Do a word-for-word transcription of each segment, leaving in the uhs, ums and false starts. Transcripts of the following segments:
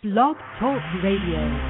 Blog Talk Radio.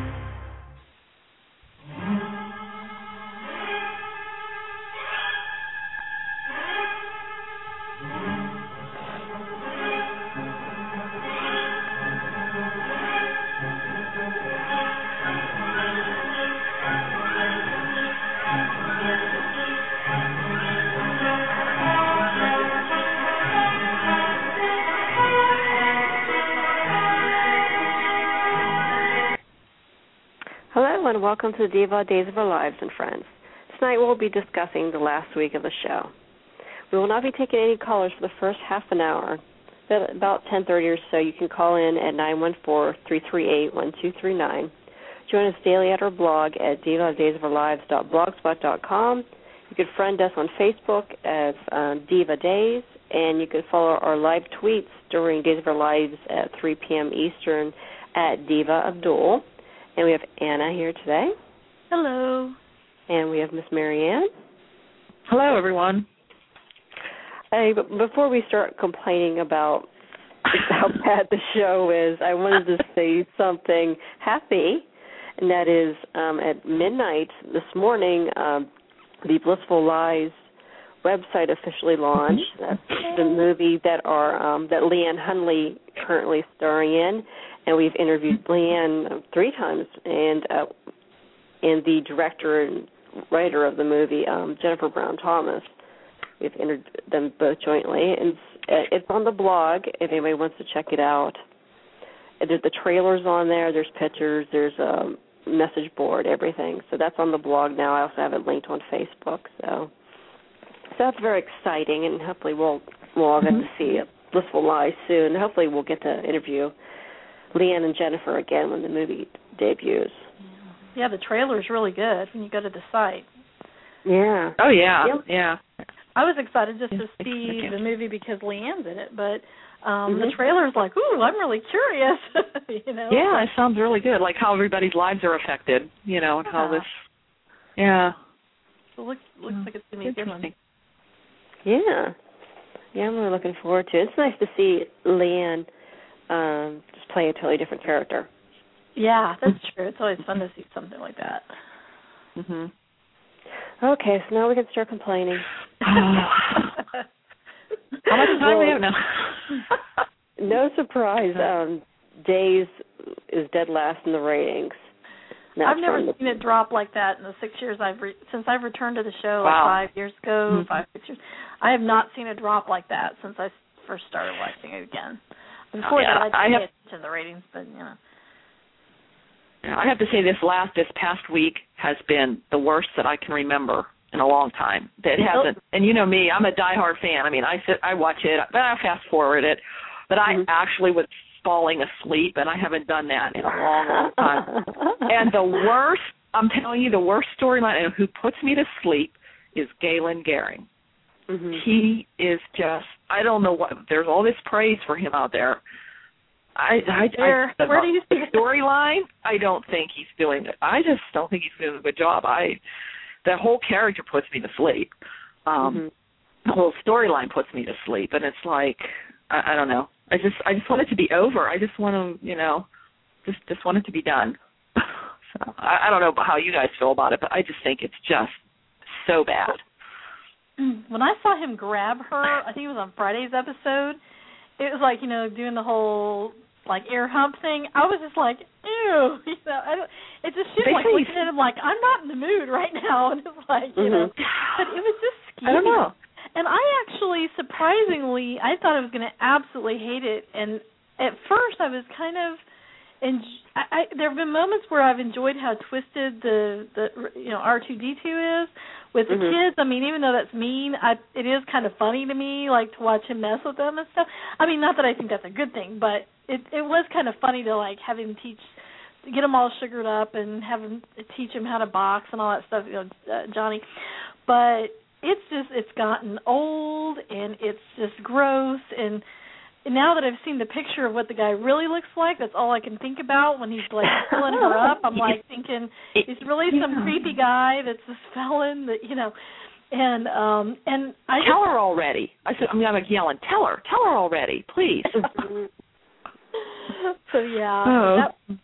And welcome to Diva Days of Our Lives and Friends. Tonight we'll be discussing the last week of the show. We will not be taking any callers for the first half an hour. But about ten thirty or so, you can call in at nine one four, three three eight, one two three nine. Join us daily at our blog at diva days of our lives dot blogspot dot com. You can friend us on Facebook as um, Diva Days, and you can follow our live tweets during Days of Our Lives at three p.m. Eastern at Diva Abdul. And we have Anna here today. Hello. And we have Miss Marianne. Hello, everyone. Hey, but before we start complaining about how bad the show is, I wanted to say something happy, and that is um, at midnight this morning, um, the Blissful Lies website officially launched. That's the movie that are um, that Leanne Hunley currently starring in. And we've interviewed Leanne three times, and uh, and the director and writer of the movie, um, Jennifer Brown Thomas. We've interviewed them both jointly, and it's on the blog if anybody wants to check it out. There's the trailers on there. There's pictures. There's a message board, everything. So that's on the blog now. I also have it linked on Facebook. So, so that's very exciting, and hopefully we'll we'll all get to see it. Blissful Lies soon. Hopefully we'll get to interview Leanne and Jennifer again when the movie debuts. Yeah, the trailer's really good when you go to the site. Yeah. Oh, yeah, yeah. yeah. I was excited just to see the movie because Leanne's in it, but um, mm-hmm. the trailer's like, ooh, I'm really curious, you know? Yeah, it sounds really good, like how everybody's lives are affected, you know, and yeah. how this, yeah. So it looks, looks like it's going to be a good one. Yeah. Yeah, I'm really looking forward to it. It's nice to see Leanne Um, just play a totally different character. Yeah, that's true. It's always fun to see something like that. Mhm. Okay, so now we can start complaining. How much time well, do we have now? No surprise. Um, Days is dead last in the ratings. Now I've never seen it drop like that in the six years I've re- since I've returned to the show wow. like five years ago, mm-hmm. five six years. I have not seen a drop like that since I first started watching it again. Before yeah, that, I I didn't have, pay attention to the ratings, but, you know. I have to say this last, this past week has been the worst that I can remember in a long time. That hasn't, and you know me, I'm a diehard fan. I mean, I sit, I watch it, but I fast forward it. But I mm-hmm. actually was falling asleep, and I haven't done that in a long, long time. And the worst, I'm telling you, the worst storyline, and who puts me to sleep is Galen Gehring. Mm-hmm. He is just, I don't know what, there's all this praise for him out there. I, I, Where, I the, where do you see the storyline, I don't think he's doing it. I just don't think he's doing a good job. I, the whole character puts me to sleep. Um, mm-hmm. The whole storyline puts me to sleep, and it's like, I, I don't know. I just, I just want it to be over. I just want to, you know, just, just want it to be done. So I, I don't know how you guys feel about it, but I just think it's just so bad. When I saw him grab her, I think it was on Friday's episode, it was like, you know, doing the whole, like, air hump thing. I was just like, ew. You know, I don't, it just seemed like looking at him like, I'm not in the mood right now. And it's like, you mm-hmm. know, but it was just scary. I don't know. And I actually, surprisingly, I thought I was going to absolutely hate it. And at first I was kind of, and I, I, there have been moments where I've enjoyed how twisted the, the you know, R two D two is with the mm-hmm. kids. I mean, even though that's mean, I, it is kind of funny to me, like, to watch him mess with them and stuff. I mean, not that I think that's a good thing, but it, it was kind of funny to, like, have him teach, get them all sugared up and have him teach him how to box and all that stuff, you know, uh, Johnny. But it's just, it's gotten old and it's just gross. And now that I've seen the picture of what the guy really looks like, that's all I can think about when he's, like, pulling her up. I'm, like, thinking, he's really some creepy guy that's this felon that, you know, and um, and I Tell just, her already. I said, I mean, I'm like yelling, tell her, tell her already, please. So yeah, Oh. that,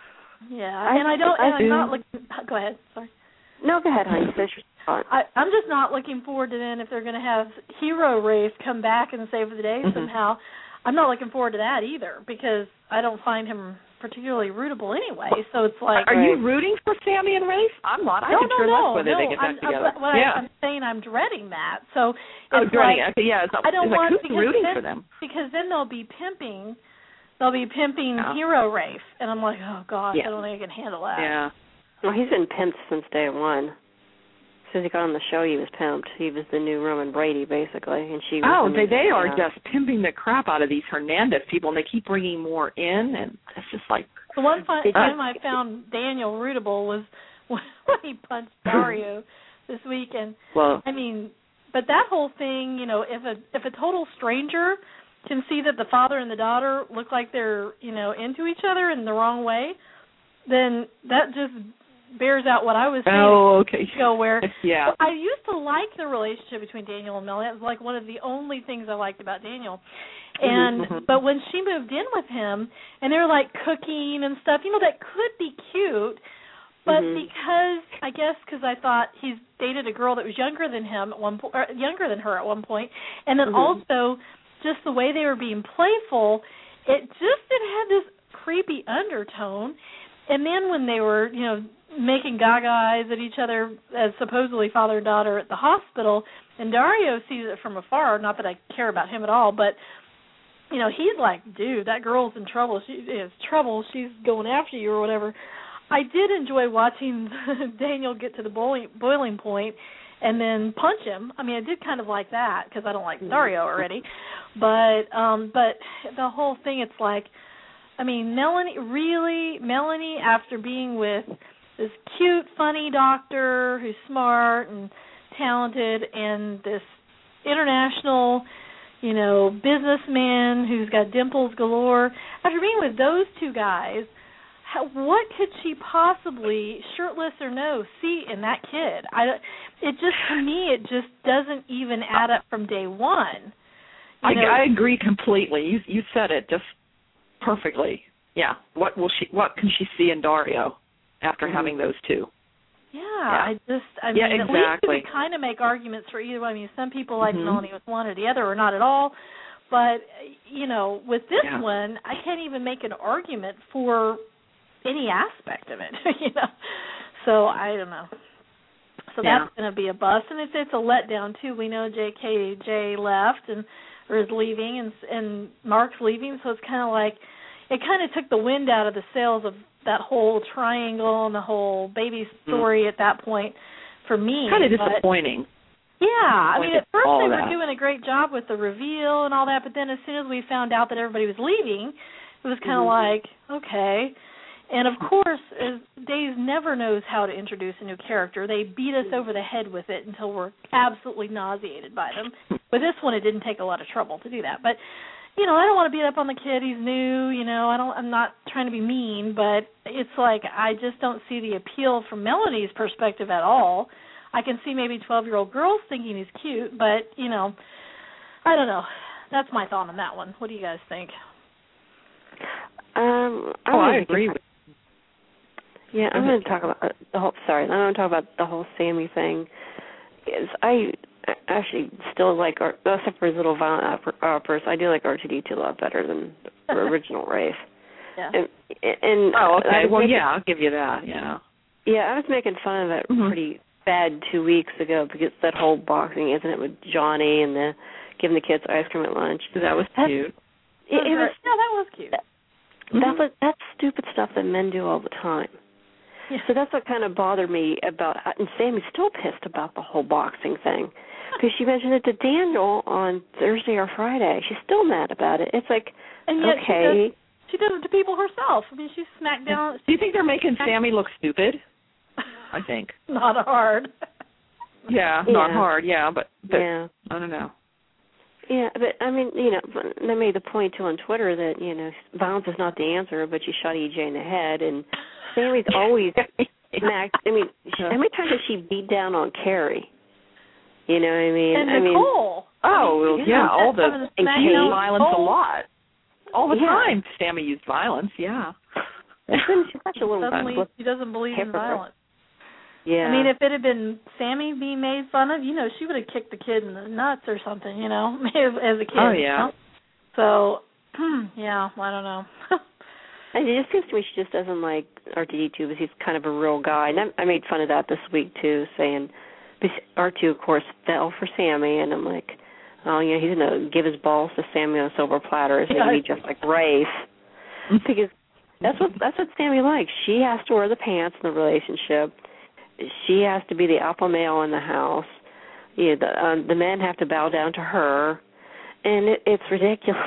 yeah, and I don't. And I'm not looking. Go ahead. Sorry. No, go ahead, honey. Finish your thought. I, I'm just not looking forward to then if they're going to have Hero Rafe come back and save the day Mm-hmm. somehow. I'm not looking forward to that either because I don't find him particularly rootable anyway. So it's like, are you rooting for Sammy and Rafe? I'm not. I no, could no, care no, less whether no. they get back I'm, together. I'm, what yeah. I, I'm saying I'm dreading that. So oh, it's dreading. like, Okay, yeah. It's, I don't it's want like, who's because rooting then, for them? because then they'll be pimping. They'll be pimping Yeah. Hero Rafe, and I'm like, oh gosh, Yeah. I don't think I can handle that. Yeah. Well, he's been pimped since day one. Since he got on the show, he was pimped. He was the new Roman Brady, basically, and she was Oh, the they new, they are yeah. just pimping the crap out of these Hernandez people, and they keep bringing more in, and it's just like. The one fun Did time you- I found Daniel rootable was when he punched Dario this week, and Well, I mean, but that whole thing, you know, if a if a total stranger can see that the father and the daughter look like they're, you know, into each other in the wrong way, then that just bears out what I was saying. oh, okay. Go where Yeah. I used to like the relationship between Daniel and Melanie. It was like one of the only things I liked about Daniel. And Mhm. but when she moved in with him, and they're like cooking and stuff, you know, that could be cute. But Mhm. because I guess because I thought he's dated a girl that was younger than him at one point, or younger than her at one point, and then Mhm. also just the way they were being playful, it just it had this creepy undertone. And then when they were, you know, making gaga eyes at each other as supposedly father and daughter at the hospital, and Dario sees it from afar, not that I care about him at all, but, you know, he's like, dude, that girl's in trouble. She is trouble. She's going after you or whatever. I did enjoy watching Daniel get to the boiling, boiling point and then punch him. I mean, I did kind of like that because I don't like Dario already. But, um, but the whole thing, it's like, I mean, Melanie, really, Melanie, after being with this cute, funny doctor who's smart and talented and this international, you know, businessman who's got dimples galore, after being with those two guys, how, what could she possibly, shirtless or no, see in that kid? I, it just, to me, it just doesn't even add up from day one. I, You know, I agree completely. You you said it just perfectly. Yeah. What will she? What can she see in Dario after Mhm. having those two? Yeah, Yeah. I just, I Yeah, mean, exactly. at least you can kind of make arguments for either one. I mean, some people like Mhm. Melanie with one or the other, or not at all. But you know, with this Yeah. one, I can't even make an argument for any aspect of it. You know, so I don't know. So Yeah. that's going to be a bust, and it's it's a letdown too. We know J K J left and or is leaving, and and Mark's leaving, so it's kind of like it kind of took the wind out of the sails of that whole triangle and the whole baby story mm. at that point for me. Kind of but, disappointing. Yeah, I mean, at first all they were that. doing a great job with the reveal and all that, but then as soon as we found out that everybody was leaving, it was kind of mm-hmm. like, okay. And, of course, as Days never knows how to introduce a new character. They beat us over the head with it until we're absolutely nauseated by them. With this one, it didn't take a lot of trouble to do that. But, you know, I don't want to beat up on the kid. He's new, you know. I don't, I'm not trying to be mean, but it's like I just don't see the appeal from Melanie's perspective at all. I can see maybe twelve-year-old girls thinking he's cute, but, you know, I don't know. That's my thought on that one. What do you guys think? Um, I oh, I really agree with Yeah, I'm going to talk about the whole. Sorry, I'm going to talk about the whole Sammy thing. Is I actually still like, except for his little violent outbursts, I do like R two D two a lot better than the original Rafe. Yeah. And, and oh, okay. Well, making, yeah, I'll give you that. Yeah. Yeah, I was making fun of it mm-hmm. pretty bad two weeks ago because that whole boxing incident with Johnny and the giving the kids ice cream at lunch. That was That's, cute. It, it was. No, that was cute. That, mm-hmm. that was that's stupid stuff that men do all the time. Yeah. So that's what kind of bothered me about, and Sammy's still pissed about the whole boxing thing, because she mentioned it to Daniel on Thursday or Friday. She's still mad about it. It's like, and yet okay. She does, she does it to people herself. I mean, she's smacked down. Do you think they're making Sammy look stupid? I think. Not hard. Yeah, yeah, not hard, yeah, but, but yeah. I don't know. Yeah, but, I mean, you know, they made the point, too, on Twitter that, you know, violence is not the answer, but you shot E J in the head, and Sammy's always smacked. I mean, she, how many times has she beat down on Carrie? You know what I mean? And I Nicole. Mean, oh, I mean, yeah, all the and violence a lot. all the Yeah. time. Sammy used violence. Yeah. She's such a little. Suddenly, she doesn't believe in violence. Yeah. I mean, if it had been Sammy being made fun of, you know, she would have kicked the kid in the nuts or something, you know, as a kid. Oh, yeah. You know? So, yeah, I don't know. And it just seems to me she just doesn't like R two D two because he's kind of a real guy. And I, I made fun of that this week, too, saying R two, of course, fell for Sammy. And I'm like, oh, you know, he's going to give his balls to Sammy on a silver platter. It's going to be just like Rafe. Because that's what that's what Sammy likes. She has to wear the pants in the relationship. She has to be the alpha male in the house. You know, the, um, the men have to bow down to her. And it, it's ridiculous.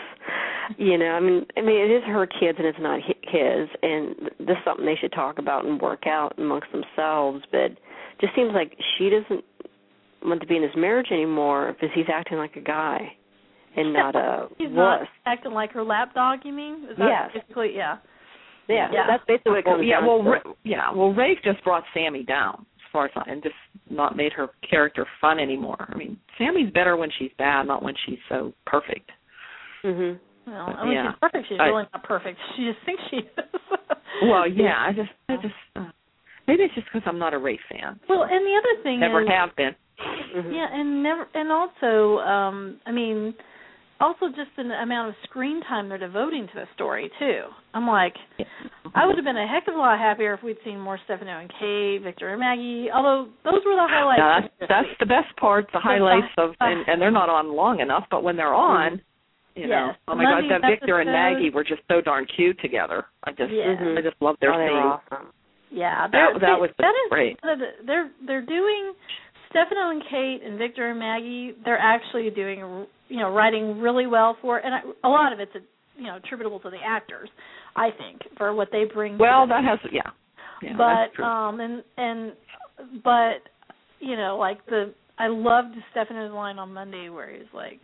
You know, I mean, I mean, it is her kids and it's not his, and this is something they should talk about and work out amongst themselves. But it just seems like she doesn't want to be in his marriage anymore because he's acting like a guy and not a He's wuss. not acting like her lapdog, you mean? Is that yes. basically, yeah. Yeah, yeah. that's basically what it comes well, yeah, down well, to. Ra- yeah, well, Rafe just brought Sammy down as far as I, and just not made her character fun anymore. I mean, Sammy's better when she's bad, not when she's so perfect. Mhm. Well, I mean, yeah. she's perfect. She's I, really not perfect. She just thinks she is. Well, yeah, I just, I just, uh, maybe it's just because I'm not a Rafe fan. Well, and the other thing Never is, have been. Mm-hmm. yeah, and never, and also, um, I mean, also just the amount of screen time they're devoting to the story too. I'm like, yeah. I would have been a heck of a lot happier if we'd seen more Stefano and Kate, Victor and Maggie. Although those were the highlights. No, that's, that's the best part. The highlights of, and, and they're not on long enough, but when they're on. You know, yes. oh my Monday's God, that Victor episode, and Maggie were just so darn cute together. I just, yeah. I just love their oh, they scene. were awesome. Yeah, that, that was that is, great. They're they're doing Stefano and Kate and Victor and Maggie. They're actually doing, you know, writing really well for it, and I, a lot of it's, you know, attributable to the actors, I think, for what they bring. Well, to that has, yeah, yeah but that's true. um, and and but you know, like the I loved Stefano's line on Monday where he's like,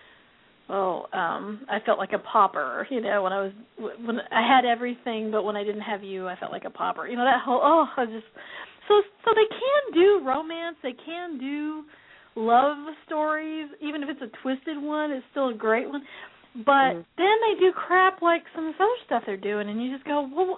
well, um, I felt like a pauper, you know, when I was, when I had everything, but when I didn't have you, I felt like a pauper. You know, that whole, oh, I just, so, so they can do romance, they can do love stories, even if it's a twisted one, it's still a great one, but mm-hmm. then they do crap like some of this other stuff they're doing, and you just go, well,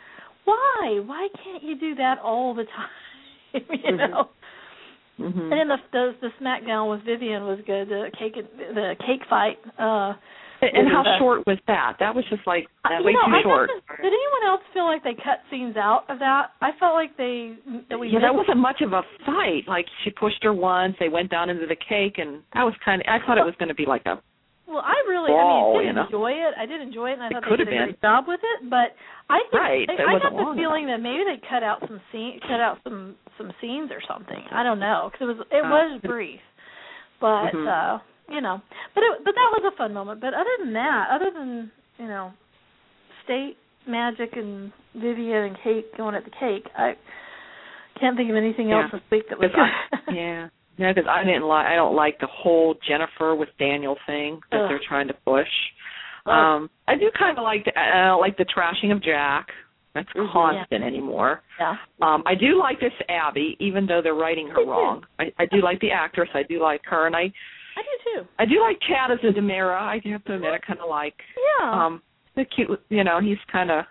why? Why can't you do that all the time, you know? Mm-hmm. And then the, the the SmackDown with Vivian was good. The cake the cake fight. Uh, and and how uh, short was that? That was just like that way know, too I short. Did anyone else feel like they cut scenes out of that? I felt like they. That we yeah, that wasn't much of a fight. Like she pushed her once. They went down into the cake, and that was kind of. I thought it was going to be like a. Well, I really, brawl, I mean, I did you know? enjoy it. I did enjoy it, and I it thought they did a been. great job with it. But I think right, they, I got the feeling enough. that maybe they cut out some scene, cut out some some scenes or something. I don't know because it was it uh, was brief, but mm-hmm. uh, you know, but it, but that was a fun moment. But other than that, other than you know, State, Magic, and Vivian and Kate going at the cake, I can't think of anything yeah. else this week that was good. yeah. No, because I didn't like. I don't like the whole Jennifer with Daniel thing that Ugh. they're trying to push. Oh. Um, I do kind of like the, uh, like the trashing of Jack. That's mm-hmm, constant yeah. anymore. Yeah. Um, I do like this Abby, even though they're writing her wrong. I, I do like the actress. I do like her, and I. I do too. I do like Chad as a Demira. I have to admit, I kind of like. Yeah. Um, the cute. You know, he's kind of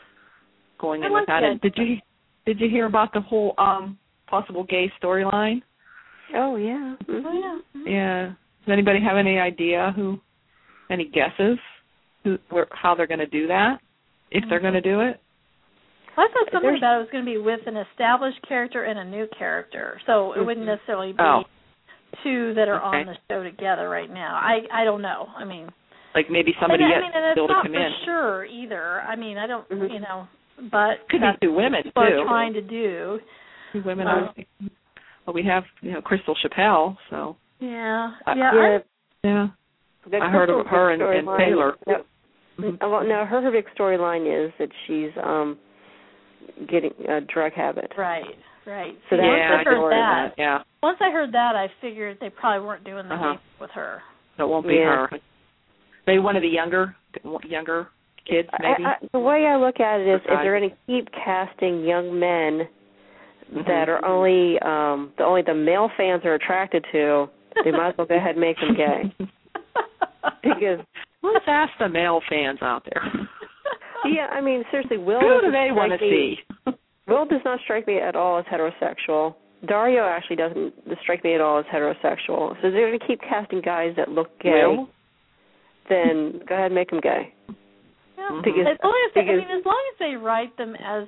going I in like with that. And did you did you hear about the whole um possible gay storyline? Oh, yeah. Mm-hmm. Oh, yeah. Mm-hmm. Yeah. Does anybody have any idea who, any guesses who, where, how they're going to do that, if mm-hmm. they're going to do it? I thought something There's... about it was going to be with an established character and a new character, so it mm-hmm. wouldn't necessarily be oh. two that are okay. on the show together right now. I I don't know. I mean, like maybe somebody and, yet I mean, and still it's to not come for in. sure either. I mean, I don't, mm-hmm. you know, but could be two women people too. are trying to do. Two women. Um, are, well, we have you know Crystal Chappelle, so. Yeah. Uh, yeah. yeah. yeah. The I heard of her and, and Taylor. No, mm-hmm. well, no, her, her big storyline is that she's um getting a drug habit. Right, right. So yeah, yeah, once I heard that, that, yeah. once I heard that, I figured they probably weren't doing the uh-huh. game with her. So it won't be yeah. her. Maybe one of the younger, younger kids, maybe. I, I, the way I look at it is, if they're going to keep casting young men mm-hmm. that are only um the only the male fans are attracted to, they might as well go ahead and make them gay. Because Let's ask the male fans out there. Yeah, I mean, seriously, Will Who do doesn't they want to strike me- see? Will does not strike me at all as heterosexual. Dario actually doesn't strike me at all as heterosexual. So they're going to keep casting guys that look gay. Will? Then go ahead and make them gay. Yeah. Because, as long as they, I because, mean, as long as they write them as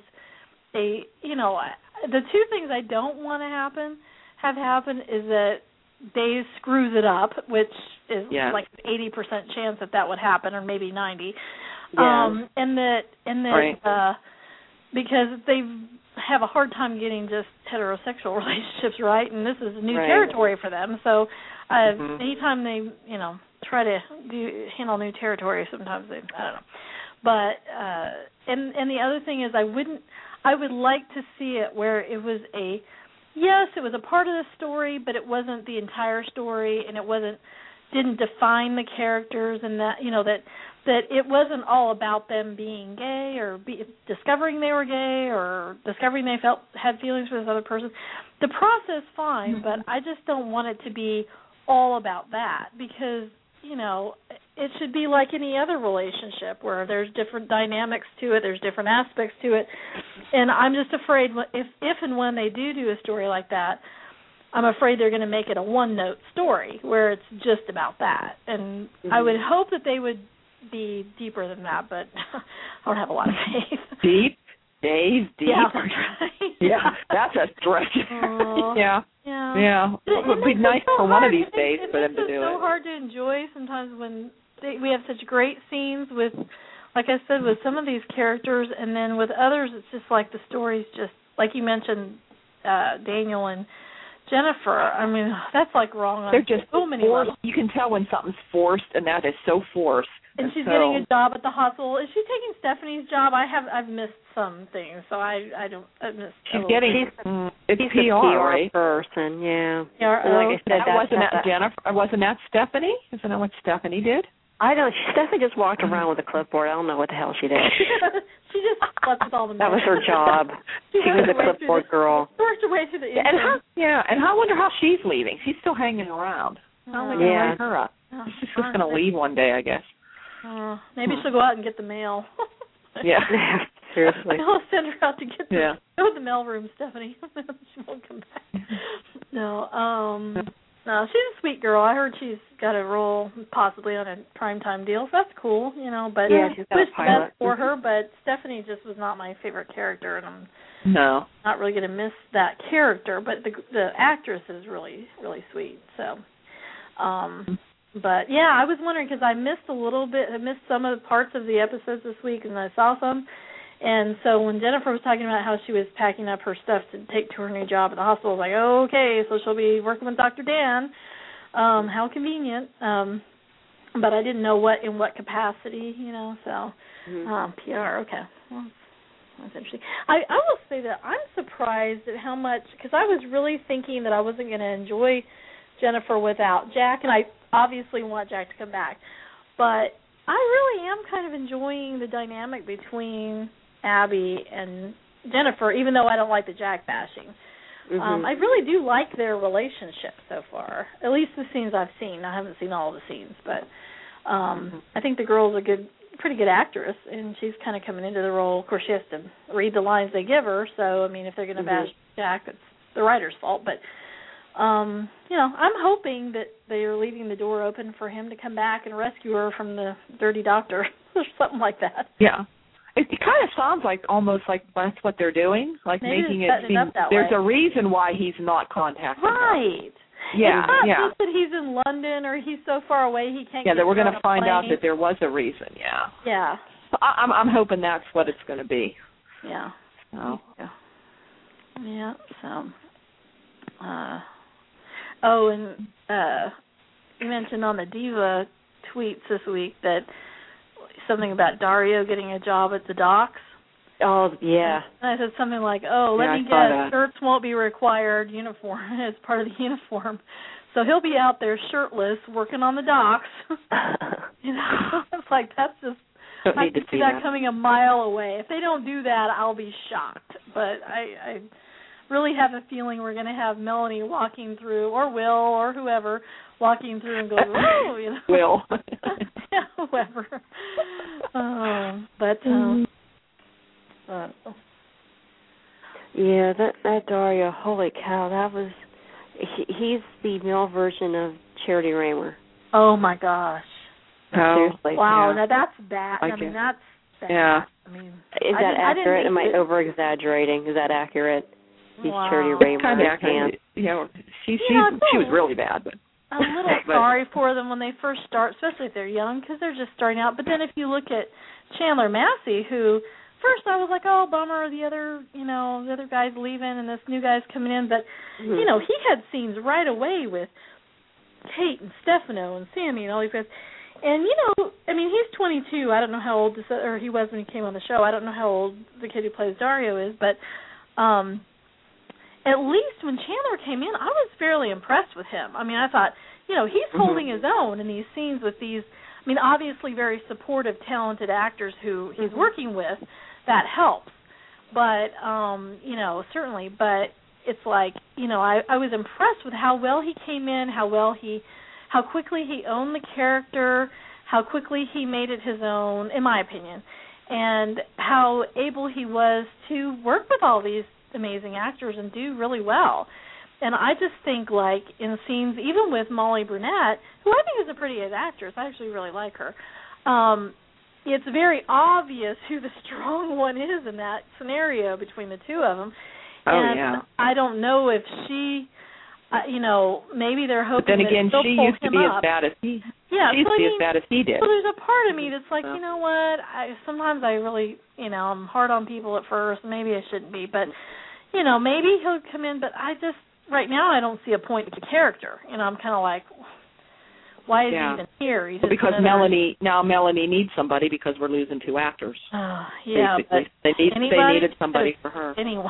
a, you know, the two things I don't want to happen have happen is that Dave screws it up, which is yes. like an eighty percent chance that that would happen, or maybe ninety. Yeah. Um, and that, and that, right. uh, because they have a hard time getting just heterosexual relationships right, and this is new right. territory for them. So, uh, mm-hmm. anytime they, you know, try to do handle new territory, sometimes they, I don't know. But uh, and and the other thing is, I wouldn't, I would like to see it where it was a, yes, it was a part of the story, but it wasn't the entire story, and it wasn't, didn't define the characters, and that, you know, that that it wasn't all about them being gay or be, discovering they were gay or discovering they felt had feelings for this other person. The process, fine, but I just don't want it to be all about that, because, you know, it should be like any other relationship where there's different dynamics to it, there's different aspects to it, and I'm just afraid if if and when they do do a story like that, I'm afraid they're going to make it a one-note story where it's just about that, and mm-hmm. I would hope that they would be deeper than that, but I don't have a lot of faith. Deep? Dave, deep? Yeah, right. Yeah, that's a stretch. Uh, yeah. Yeah. Yeah. It would be nice so for one of hard. these it days makes, for them to it do so it. hard to enjoy sometimes when they, we have such great scenes with, like I said, with some of these characters, and then with others, it's just like the story's just, like you mentioned, uh, Daniel and Jennifer. I mean, that's like wrong on They're just so many forced. levels. You can tell when something's forced, and that is so forced. And she's so, getting a job at the hospital. Is she taking Stephanie's job? I have I've missed some things, so I I don't I missed. She's getting She's, mm, it's she's P R, the P R right? person, yeah. P R, And like I said, that that's wasn't not that Jennifer. Wasn't that Stephanie? Isn't that what Stephanie did? I don't. Stephanie just walked around with a clipboard. I don't know what the hell she did. She just slept with all the men. That was her job. She, she was a clipboard the, girl. Worked her way through the and how, yeah, and I wonder how she's leaving. She's still hanging around. How are they going to Yeah. write her up? Oh, She's just going to leave one day, I guess. Uh, maybe she'll go out and get the mail. Yeah. Seriously. I'll send her out to get the, yeah. go to the mail room, Stephanie. She won't come back. No, um, no, she's a sweet girl. I heard she's got a role possibly on a primetime deal, so that's cool, you know. But yeah, she's got wish a pilot. the best for her. But Stephanie just was not my favorite character, and I'm no. not really going to miss that character. But the the actress is really really sweet. So. Um, But, yeah, I was wondering because I missed a little bit, I missed some of the parts of the episodes this week, and I saw some. And so when Jennifer was talking about how she was packing up her stuff to take to her new job at the hospital, I was like, oh, okay, so she'll be working with Doctor Dan. Um, how convenient. Um, but I didn't know what in what capacity, you know, so mm-hmm. um, P R, okay. Well, that's interesting. I, I will say that I'm surprised at how much, because I was really thinking that I wasn't going to enjoy Jennifer without Jack, and I obviously want Jack to come back. But I really am kind of enjoying the dynamic between Abby and Jennifer, even though I don't like the Jack bashing. Mm-hmm. Um, I really do like their relationship so far, at least the scenes I've seen. I haven't seen all the scenes, but um, mm-hmm. I think the girl's a good, pretty good actress, and she's kind of coming into the role. Of course, she has to read the lines they give her, so, I mean, if they're going to mm-hmm. bash Jack, it's the writer's fault, but Um, you know, I'm hoping that they are leaving the door open for him to come back and rescue her from the dirty doctor or something like that. Yeah. It, it kind of sounds like almost like that's what they're doing, like Maybe making it setting seem it up that there's way. a reason why he's not contacting Right. her. Yeah, it's not yeah. just that he's in London or he's so far away he can't Yeah, get that we're going to find plane. out that there was a reason, yeah. Yeah. So I, I'm, I'm hoping that's what it's going to be. Yeah. So. Yeah. Yeah, so... Uh, oh, and uh, you mentioned on the Diva tweets this week that something about Dario getting a job at the docks. Oh, yeah. And I said something like, oh, let yeah, me I saw guess, that. shirts won't be required uniform as part of the uniform. So he'll be out there shirtless working on the docks. You know, it's like that's just, don't I need to can see see that that coming a mile away. If they don't do that, I'll be shocked. But I... I really have a feeling we're going to have Melanie walking through, or Will, or whoever, walking through and go, oh, you know. Will. whoever. Oh, but um, uh, yeah, that that Dario, holy cow, that was. He, he's the male version of Charity Raymer. Oh my gosh. Oh, seriously. Wow, yeah. now that's bad. I, I mean, that's bad. Yeah. I mean, is I that didn't, accurate? I Am I it, over exaggerating? Is that accurate? He's wow. Charity Raymer. Kind of accurate. You know, she she yeah, she was really bad, but a little but, sorry for them when they first start, especially if they're young, because they're just starting out. But then if you look at Chandler Massey, who first I was like, oh, bummer, the other, you know, the other guy's leaving and this new guy's coming in. But, mm-hmm. you know, he had scenes right away with Kate and Stefano and Sammy and all these guys. And, you know, I mean, he's twenty-two. I don't know how old this, or he was when he came on the show. I don't know how old the kid who plays Dario is. But um, at least when Chandler came in, I was fairly impressed with him. I mean, I thought, you know, he's mm-hmm. holding his own in these scenes with these, I mean, obviously very supportive, talented actors who he's mm-hmm. working with. That helps. But, um, you know, certainly. But it's like, you know, I, I was impressed with how well he came in, how well he, how quickly he owned the character, how quickly he made it his own, in my opinion, and how able he was to work with all these amazing actors and do really well. And I just think, like, in scenes, even with Molly Brunette, who I think is a pretty good actress, I actually really like her, um, it's very obvious who the strong one is in that scenario between the two of them. oh and yeah. I don't know if she, uh, you know, maybe they're hoping But then again, that she pull used to him be up. as bad as he. Yeah, she used so to be I mean, as bad as he did. So there's a part of me that's like, you know what? I sometimes I really, you know, I'm hard on people at first. Maybe I shouldn't be, but you know, maybe he'll come in. But I just right now I don't see a point to the character. You know, I'm kind of like, why is yeah. he even here? He's well, just because another... Melanie now Melanie needs somebody because we're losing two actors. Uh, yeah, basically. but they need anybody, they needed somebody for her. Anyone.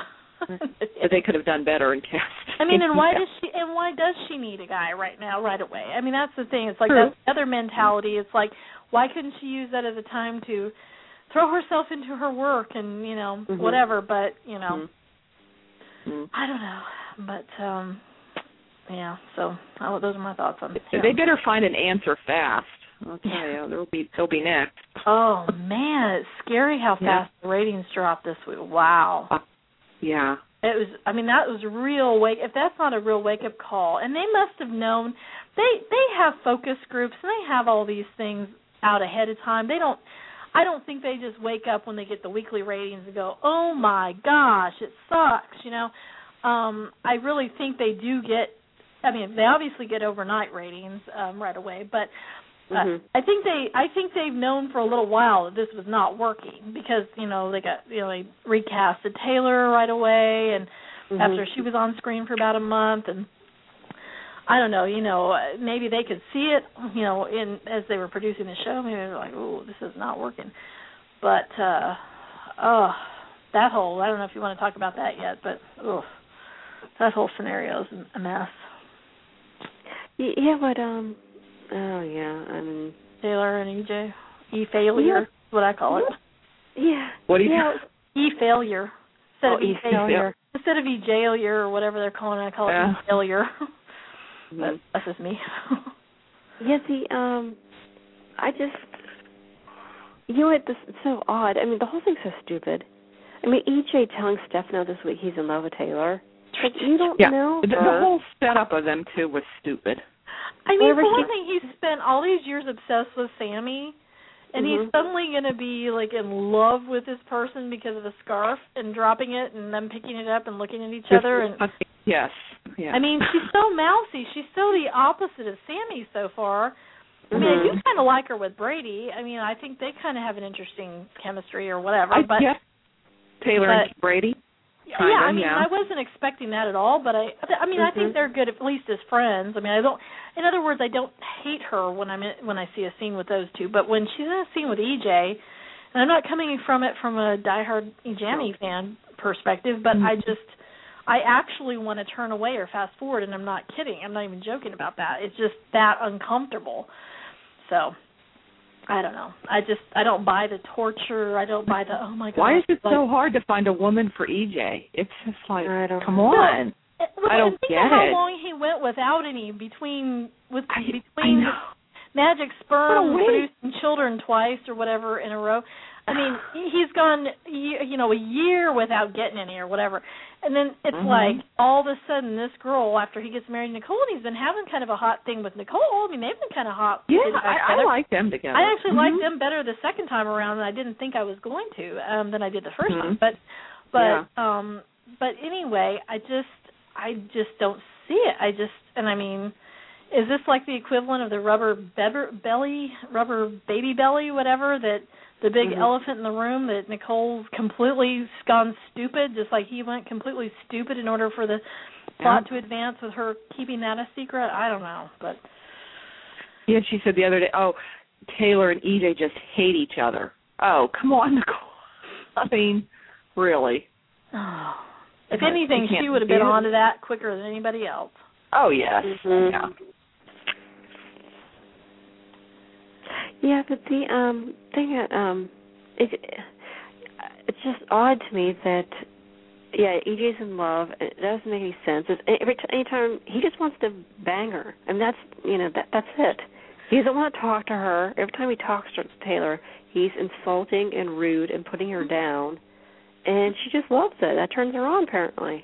But they could have done better in cast. I mean, and why does she? And why does she need a guy right now, right away? I mean, that's the thing. It's like True. that's the other mentality. It's like, why couldn't she use that as a time to throw herself into her work and you know mm-hmm. whatever? But you know, mm-hmm. I don't know. But um, yeah. So oh, those are my thoughts on it. They better find an answer fast. I'll tell you, they'll be they'll be next. Oh man, it's scary how fast yeah. the ratings dropped this week. Wow. Uh, yeah. It was. I mean, that was a real wake. If that's not a real wake up call, and they must have known. They they have focus groups and they have all these things out ahead of time. They don't. I don't think they just wake up when they get the weekly ratings and go, "Oh my gosh, it sucks." You know, um, I really think they do get. I mean, they obviously get overnight ratings um, right away, but. Mm-hmm. Uh, I think they, I think they've known for a little while that this was not working because you know they got you know they recasted Taylor right away and mm-hmm. after she was on screen for about a month and I don't know you know maybe they could see it you know in as they were producing the show maybe they were like oh this is not working but uh, oh that whole I don't know if you want to talk about that yet but oh that whole scenario is a mess. Yeah, but um. Oh yeah, I mean Taylor and E J, E failure, is what I call it. Yeah. What do you? Yeah. E failure instead oh, of E failure instead of E jailure or whatever they're calling it. I call it yeah. E failure. Mm-hmm. But that's just me. Yeah, the um, I just you know what? This is so odd. I mean, the whole thing's so stupid. I mean, E J telling Stefano this week he's in love with Taylor. Like, you don't yeah. know The, the her. whole setup of them two was stupid. I mean, Wherever for one she- thing, he's spent all these years obsessed with Sammy, and mm-hmm. he's suddenly going to be, like, in love with this person because of the scarf and dropping it and them picking it up and looking at each other. And Yes. Yeah. I mean, she's so mousy. She's so the opposite of Sammy so far. I mean, mm-hmm. I do kind of like her with Brady. I mean, I think they kind of have an interesting chemistry or whatever. I but guess Taylor but, and Brady. Yeah, Kinda, I mean, yeah. I wasn't expecting that at all, but I, I mean, mm-hmm. I think they're good at least as friends. I mean, I don't. In other words, I don't hate her when I'm in, when I see a scene with those two. But when she's in a scene with E J, and I'm not coming from it from a diehard Jamie no. fan perspective, but mm-hmm. I just, I actually want to turn away or fast forward, and I'm not kidding. I'm not even joking about that. It's just that uncomfortable. So. I don't know. I just, I don't buy the torture. I don't buy the, oh, my God. Why is it like, so hard to find a woman for E J? It's just like, I don't come on. Well, I don't think get of how it. long he went without any between, with I, between I know. magic sperm What a waste. producing children twice or whatever in a row. I mean, he's gone, you know, a year without getting any or whatever. And then it's mm-hmm. like all of a sudden this girl, after he gets married to Nicole, and he's been having kind of a hot thing with Nicole. I mean, they've been kind of hot. Yeah, I, I like them together. I actually mm-hmm. liked them better the second time around, and I didn't think I was going to um, than I did the first mm-hmm. time. But, but, yeah. um, but anyway, I just, I just don't see it. I just, and I mean, is this like the equivalent of the rubber be- belly, rubber baby belly, whatever that? The big mm-hmm. elephant in the room that Nicole's completely gone stupid, just like he went completely stupid in order for the plot yeah. to advance with her keeping that a secret. I don't know, but yeah, she said the other day, oh, Taylor and E J just hate each other. Oh, come on, Nicole. I mean, really. Oh. If anything, she would have been onto that quicker than anybody else. Oh yes, mm-hmm. yeah. Yeah, but the um thing that um it it's just odd to me that yeah, E J's in love. It doesn't make any sense. It's, every t- anytime he just wants to bang her, and that's you know that that's it. He doesn't want to talk to her. Every time he talks to Taylor, he's insulting and rude and putting her down, and she just loves it. That turns her on apparently.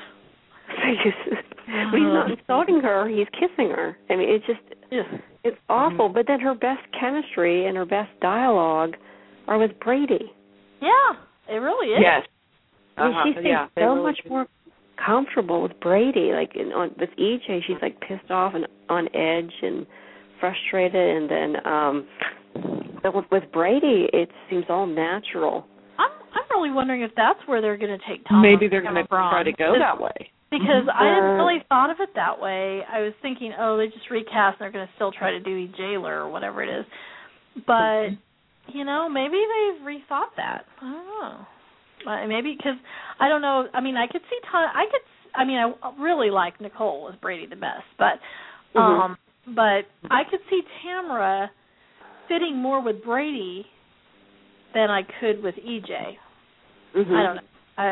When he's not insulting her, he's kissing her. I mean, it's just it's awful. Mm-hmm. But then her best chemistry and her best dialogue are with Brady. Yeah, it really is. Yes. I mean, uh-huh. she seems yeah, so really much do. more comfortable with Brady. Like in, on with E J, she's like pissed off and on edge and frustrated, and then um, but with, with Brady, it seems all natural. I'm I'm really wondering if that's where they're going to take Tom. Maybe they're going to try to go that way. Because mm-hmm. I hadn't really thought of it that way. I was thinking, oh, they just recast and they're going to still try to do E. Jailer or whatever it is. But, you know, maybe they've rethought that. I don't know. Maybe because, I don't know, I mean, I could see, ton- I could, I mean, I really like Nicole as Brady the best, but, um, mm-hmm. but I could see Tamara fitting more with Brady than I could with E J. Mm-hmm. I don't know. I...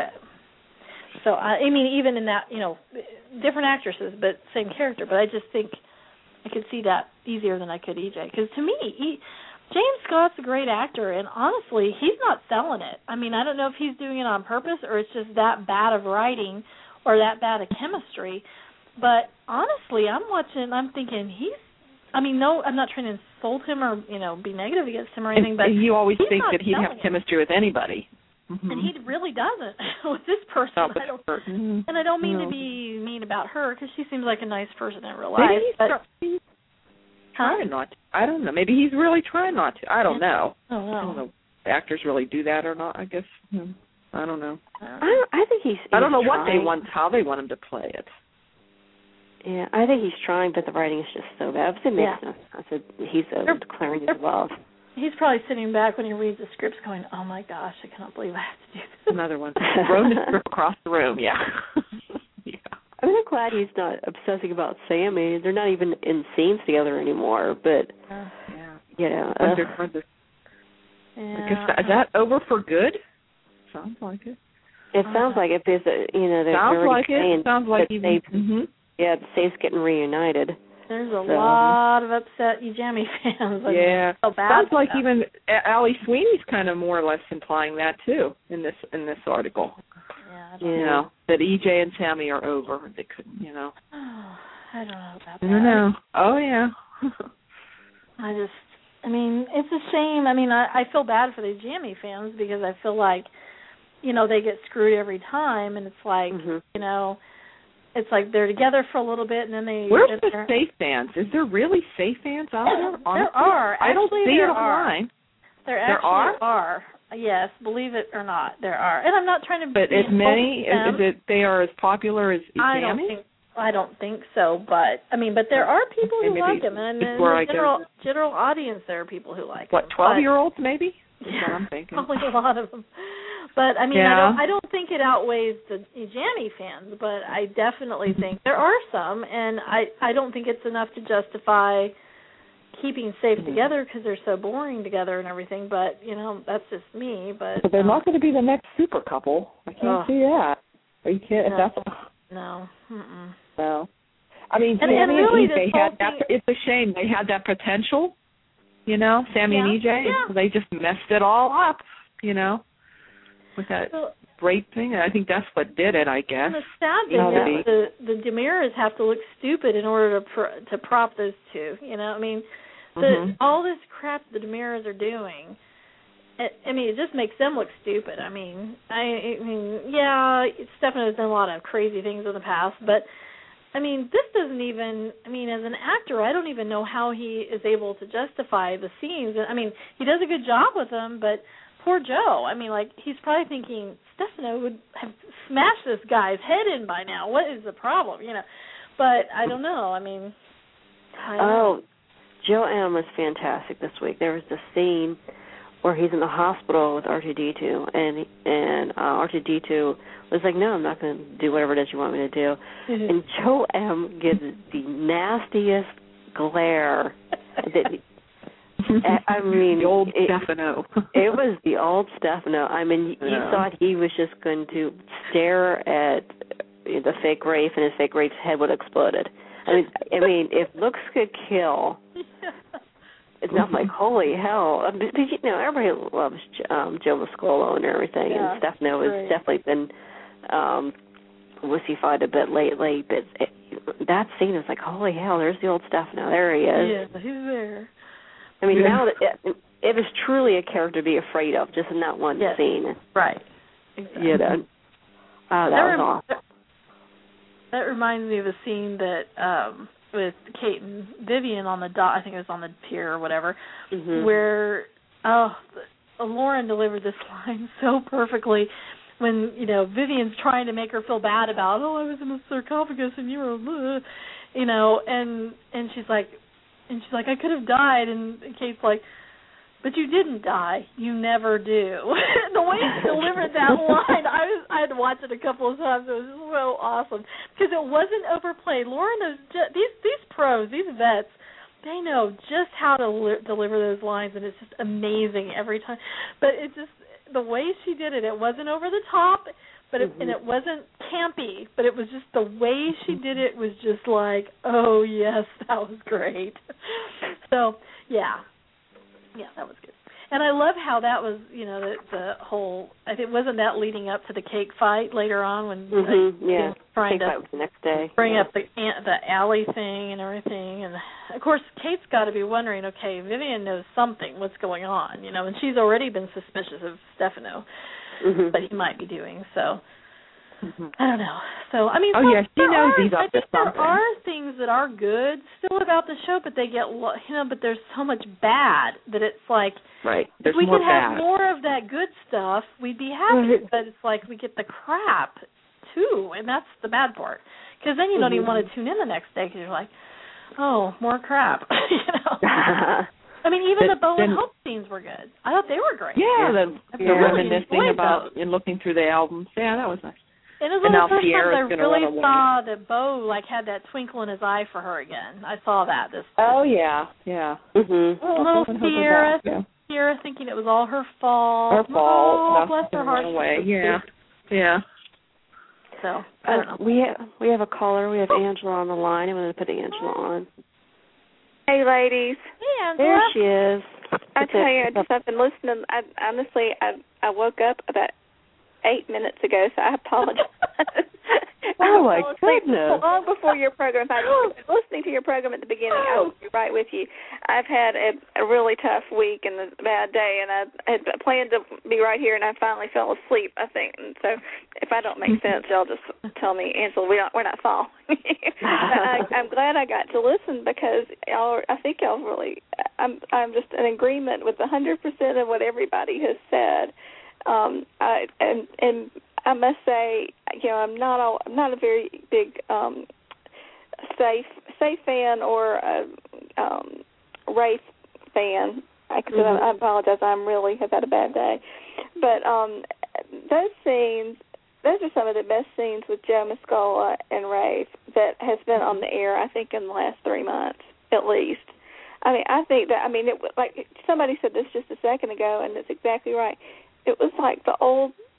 So, I, I mean, even in that, you know, different actresses, but same character. But I just think I could see that easier than I could E J. Because to me, he, James Scott's a great actor, and honestly, he's not selling it. I mean, I don't know if he's doing it on purpose or it's just that bad of writing or that bad of chemistry. But honestly, I'm watching and I'm thinking he's, I mean, no, I'm not trying to insult him or, you know, be negative against him or anything, and, but and you always think that he'd have it. chemistry with anybody. Mm-hmm. And he really doesn't with this person. Not with I don't, person. and I don't mean no. to be mean about her because she seems like a nice person in real Maybe life. he's, but, try- he's trying not to. I don't know. Maybe he's really trying not to. I don't know. Oh, no. I don't know if actors really do that or not, I guess. Hmm. I don't know. I, I think he's, he's I don't know trying. what they want, how they want him to play it. Yeah, I think he's trying, but the writing is just so bad. It makes yeah. no sense. I said he's uh, declaring his love. He's probably sitting back when he reads the scripts going, oh, my gosh, I cannot believe I have to do this. Another one. Throwing the script across the room, yeah. yeah. I mean, I'm glad he's not obsessing about Sammy. They're not even in scenes together anymore, but, uh, yeah. you know. Uh, wonder, wonder, yeah. I guess, is that over for good? Sounds like it. It sounds like it because, uh, you know, they're sounds already like saying it. Sounds like that even, they've, mm-hmm. yeah, the Safe's getting reunited. There's a so, lot of upset Ujami fans. I Yeah, so bad sounds like that. even Allie Sweeney's kind of more or less implying that too in this in this article. Yeah, I don't you know. know that E J and Sammy are over. They couldn't, you know. Oh, I don't know about that. I don't know. Oh yeah. I just, I mean, it's a shame. I mean, I, I feel bad for the Ujami fans because I feel like, you know, they get screwed every time, and it's like, mm-hmm. you know. It's like they're together for a little bit, and then they... Where's then the safe fans? Is there really safe fans out there? Honestly? There are. Actually, I don't see there it are. online. There, there actually are? are. Yes, believe it or not, there are. And I'm not trying to... But be as many, them. is it they are as popular as I don't Sammy? think I don't think so, but, I mean, but there are people who maybe like him, and in where the I general, go. general audience, there are people who like What, him. twelve-year-olds maybe? That's Yeah, what I'm thinking. probably a lot of them. But I mean, yeah. I don't. I don't think it outweighs the Ujami fans, but I definitely think there are some, and I. I don't think it's enough to justify keeping safe mm-hmm. together because they're so boring together and everything. But you know, that's just me. But, but they're um, not going to be the next super couple. I can't oh. see that. Are you kidding? No. That's No. Mm-mm. no. I mean, And- Sammy and and, really E J this whole had that. thing- It's a shame they had that potential. You know, Sammy Yeah, and E J. yeah. They just messed it all up. You know, with that So, rape thing. I think that's what did it. I guess. and the sad thing Maybe. is the the Demiras have to look stupid in order to pr- to prop those two. You know, I mean, the Mhm. all this crap the Demiras are doing. It, I mean, it just makes them look stupid. I mean, I, I mean, yeah, Stefano's done a lot of crazy things in the past, but I mean, this doesn't even. I mean, as an actor, I don't even know how he is able to justify the scenes. I mean, he does a good job with them, but poor Joe. I mean, like he's probably thinking Stefano would have smashed this guy's head in by now. What is the problem? You know, but I don't know. I mean, I don't Oh, know. Joe M was fantastic this week. There was this scene where he's in the hospital with R two D two, and and uh, R two D two was like, "No, I'm not going to do whatever it is you want me to do." And Joe M gives the nastiest glare. That, I mean, the old it, Stefano. It was the old Stefano. I mean, you Yeah. thought he was just going to stare at the fake Rafe, and his fake Rafe's head would have exploded. I mean, I mean, if looks could kill. It's not like, holy hell. But, you know, everybody loves um, Joe Mascolo and everything, Yeah, and Stefano has right. definitely been um, wussified a bit lately. But it, that scene is like, holy hell, there's the old Stefano. There he is. Yeah, he's there. I mean, Yeah. now that it, it was truly a character to be afraid of, just in that one Yes. scene. Right. Exactly. You know. Oh, that, That was rem- awesome. That reminds me of a scene that um with Kate and Vivian on the dock, I think it was on the pier or whatever, Mm-hmm. where oh Lauren delivered this line so perfectly when, you know, Vivian's trying to make her feel bad about, oh, I was in a sarcophagus and you were uh, you know, and and she's like and she's like, I could have died, and Kate's like, but you didn't die. You never do. The way she delivered that line, I was I had to watch it a couple of times. It was so awesome because it wasn't overplayed. Lauren knows ju- these these pros, these vets, they know just how to li- deliver those lines, and it's just amazing every time. But it just the way she did it, it wasn't over the top, but it, Mm-hmm. and it wasn't campy. But it was just the way she did it was just like, oh yes, that was great. So yeah. Yeah, that was good. And I love how that was, you know, the, the whole, I think, wasn't that leading up to the cake fight later on when Mm-hmm. uh, Yeah. trying I think to that was the next day. bring yeah. up the the alley thing and everything. And, of course, Kate's got to be wondering, okay, Vivian knows something, what's going on, you know, and she's already been suspicious of Stefano, Mm-hmm. but he might be doing, so. Mm-hmm. I don't know. So, I mean, Oh, so yeah, she there knows are, he's up I to think there something. are things that are good still about the show, but they get, lo- you know, but there's so much bad that it's like, Right. There's if we more could bad. have more of that good stuff, we'd be happy. Right. But it's like we get the crap, too, and that's the bad part. Because then you don't even want to tune in the next day because you're like, oh, more crap. you know? I mean, even But the Bo and then- Hope scenes were good. I thought they were great. Yeah, the, I the really reminiscing enjoyed about those. and looking through the albums. Yeah, that was nice. And it was And one now of the first Sierra's times I gonna run really away. saw that Bo like had that twinkle in his eye for her again. I saw that this. Oh yeah, yeah. Mm-hmm. Oh, Little Bo and Hope are Sierra, back, yeah. Sierra thinking it was all her fault. Her fault. Oh, Nothing bless her to heart. run away. Yeah, yeah. So I don't know. Uh, we have we have a caller. We have Angela on the line. I'm going to put Angela on. Hey, ladies. Hey, Angela. There she is. I What's tell it? you, I just, I've been listening. I, honestly, I I woke up about eight minutes ago, so I apologize. Oh, my I fell asleep goodness. long before your program. I was listening to your program at the beginning. I was right with you. I've had a, a really tough week and a bad day, and I had planned to be right here, and I finally fell asleep, I think. And so if I don't make sense, y'all just tell me, Angela, we don't, we're not following. I, I'm glad I got to listen because y'all, I think y'all really, I'm I'm just in agreement with one hundred percent of what everybody has said. Um, I, and and I must say, you know, I'm not a, I'm not a very big um, safe safe fan or a um, Rafe fan. I, mm-hmm. I apologize. I'm really have had a bad day, but um, those scenes, those are some of the best scenes with Joe Mascola and Rafe that has been on the air. I think in the last three months at least. I mean, I think that I mean, it like somebody said this just a second ago, and it's exactly right. It was like the old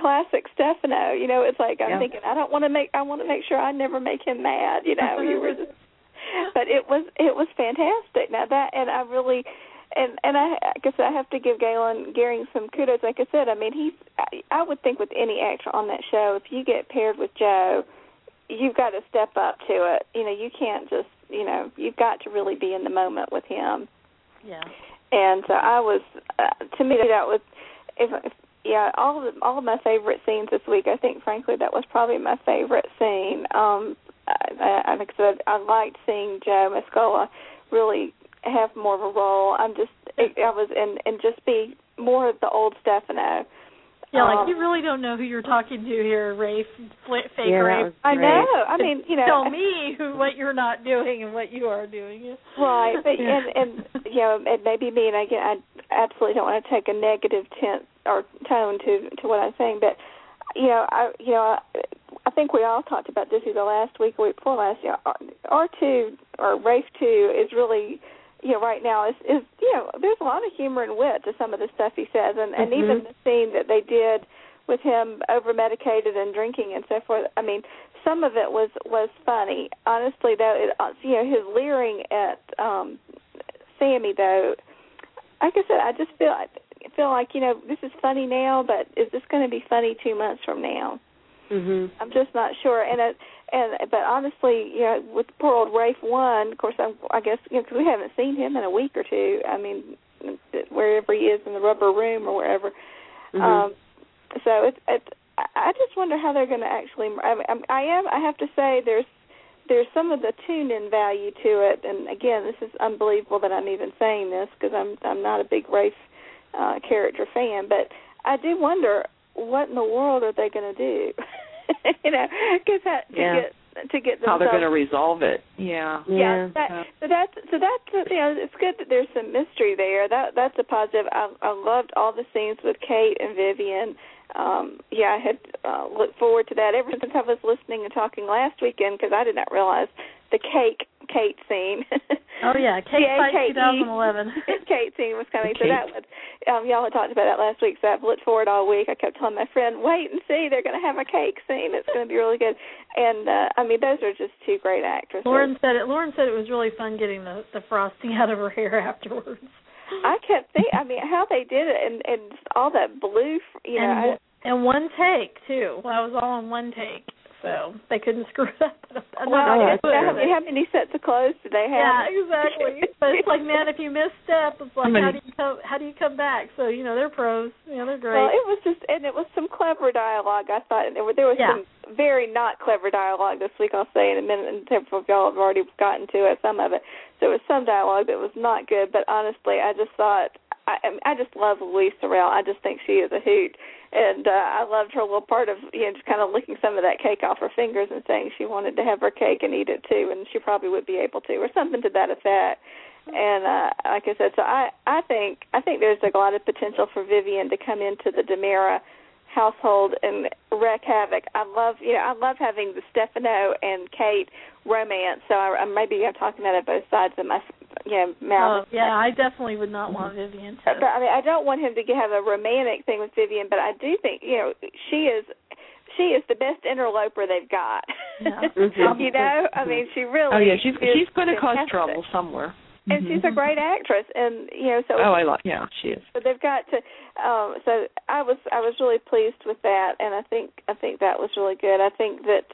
classic Stefano. You know, it's like I'm yeah. thinking I don't want to make I want to make sure I never make him mad. You know, you were just, but it was it was fantastic. Now that and I really. And and I, I guess I have to give Galen Gehring some kudos. Like I said, I mean, he's. I, I would think with any actor on that show, if you get paired with Joe, you've got to step up to it. You know, you can't just, you know, you've got to really be in the moment with him. Yeah. And so I was, uh, to me, that was, if, if yeah, all of the, all of my favorite scenes this week. I think, frankly, that was probably my favorite scene. Um, I, I, like I said, I liked seeing Joe Mascola really have more of a role. I'm just, I was, and and just be more of the old Stefano. Yeah, like um, you really don't know who you're talking to here, Rafe. Fake yeah, Rafe. I know. I mean, you know, tell me who, what you're not doing and what you are doing. Right, but yeah. and and you know, it may be me, and again, I absolutely don't want to take a negative tint or tone to to what I'm saying, but you know, I you know, I think we all talked about this either last week or week before last. You know, R two or Rafe two is really. You know, right now is is you know, there's a lot of humor and wit to some of the stuff he says, and, and mm-hmm. even the scene that they did with him over medicated and drinking and so forth. I mean, some of it was was funny. Honestly, though, it, you know, his leering at um, Sammy, though, like I said, I just feel I feel like you know this is funny now, but is this going to be funny two months from now? Mm-hmm. I'm just not sure, and it, and but honestly, you know, with poor old Rafe one, of course, I'm, I guess you know, because we haven't seen him in a week or two. I mean, wherever he is in the rubber room or wherever. Mm-hmm. Um, so it's it's. I just wonder how they're going to actually. I, mean, I am. I have to say, there's there's some of the tune-in value to it, and again, this is unbelievable that I'm even saying this because I'm I'm not a big Rafe uh, character fan, but I do wonder what in the world are they going to do. you know, because to yeah. get to get themselves, how they're going to resolve it. Yeah, yeah. yeah. That, so that's so that's you know it's good that there's some mystery there. That that's a positive. I, I loved all the scenes with Kate and Vivian. Um, yeah, I had uh, looked forward to that ever since I was listening and talking last weekend because I did not realize the cake Kate scene. Oh yeah, Kate Fight twenty eleven. Kate scene was coming. Okay. So that was um, y'all had talked about that last week. So I've looked forward all week. I kept telling my friend, "Wait and see, they're going to have a cake scene. It's going to be really good." And uh, I mean, those are just two great actresses. Lauren said it. Lauren said it was really fun getting the the frosting out of her hair afterwards. I kept thinking, I mean, how they did it, and and all that blue, you know. And, I, and one take too. Well, I was all in one take, so they couldn't screw it up. Well, I guess how, how many sets of clothes do they have? Yeah, exactly. But it's like, man, if you misstep, it's like, how do you come? How do you come back? So you know, they're pros. You know, they're great. Well, it was just, and it was some clever dialogue. I thought and there, were, there was yeah. some very not clever dialogue this week. I'll say in a minute, and several of y'all have already gotten to it, some of it. So there was some dialogue that was not good. But honestly, I just thought, I, I just love Louise Sorel. I just think she is a hoot. And uh, I loved her little part of, you know, just kind of licking some of that cake off her fingers and saying she wanted to have her cake and eat it too, and she probably would be able to, or something to that effect. And uh, like I said, so I, I think I think there's a lot of potential for Vivian to come into the DiMera household and wreak havoc. I love, you know, I love having the Stefano and Kate romance. So I, maybe I'm talking about it both sides of my, you know, mouth. Oh, yeah, I definitely would not want Vivian to. But I mean, I don't want him to have a romantic thing with Vivian, but I do think, you know, she is. She is the best interloper they've got. Yeah. You know, I mean, she really. Oh yeah, she's is she's going to cause fantastic. trouble somewhere. And mm-hmm. she's a great actress, and you know, so. Oh, I like. Yeah, she is. So they've got to. Um, so I was I was really pleased with that, and I think I think that was really good. I think that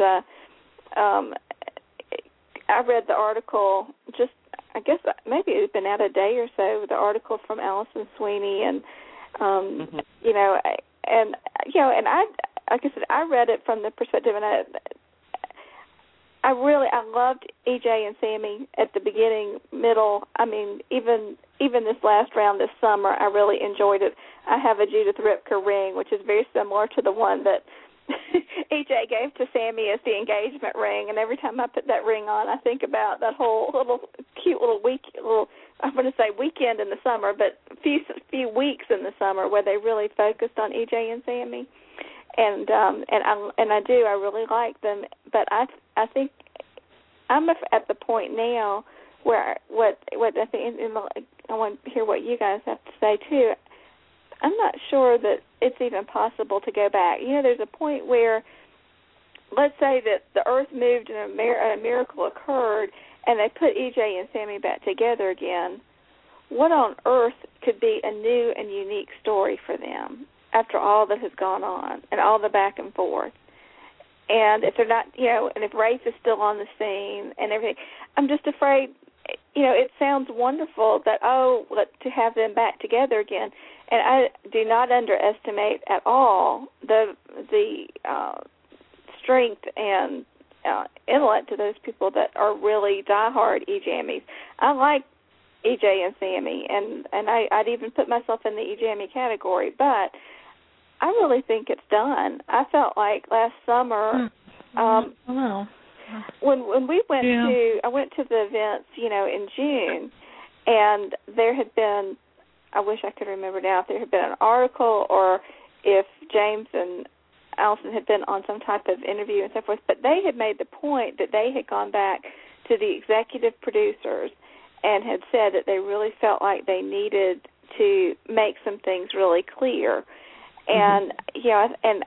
uh, um, I read the article just. I guess maybe it had been out a day or so. The article from Alison Sweeney, and um, mm-hmm. you know, and you know, and I. Like I said, I read it from the perspective, and I, I really, I loved E J and Sammy at the beginning, middle. I mean, even even this last round this summer, I really enjoyed it. I have a Judith Ripka ring, which is very similar to the one that E J gave to Sammy as the engagement ring, and every time I put that ring on, I think about that whole little cute little week, little I'm going to say weekend in the summer, but few few weeks in the summer where they really focused on E J and Sammy. And um, and I and I do I really like them, but I I think I'm at the point now where what what I think and I want to hear what you guys have to say too. I'm not sure that it's even possible to go back. You know, there's a point where, let's say that the earth moved and a, mir- a miracle occurred, and they put E J and Sammy back together again. What on earth could be a new and unique story for them after all that has gone on and all the back and forth? And if they're not, you know, and if Rafe is still on the scene and everything, I'm just afraid, you know, it sounds wonderful that, oh, let, to have them back together again. And I do not underestimate at all the the uh, strength and uh, intellect to those people that are really diehard E-Jammies. I like E J and Sammy, and, and I, I'd even put myself in the E-Jammy category, but I really think it's done. I felt like last summer, um, oh. when when we went yeah. to, I went to the events, you know, in June, and there had been, I wish I could remember now, if there had been an article or if James and Allison had been on some type of interview and so forth, but they had made the point that they had gone back to the executive producers and had said that they really felt like they needed to make some things really clear. And, mm-hmm. you know, and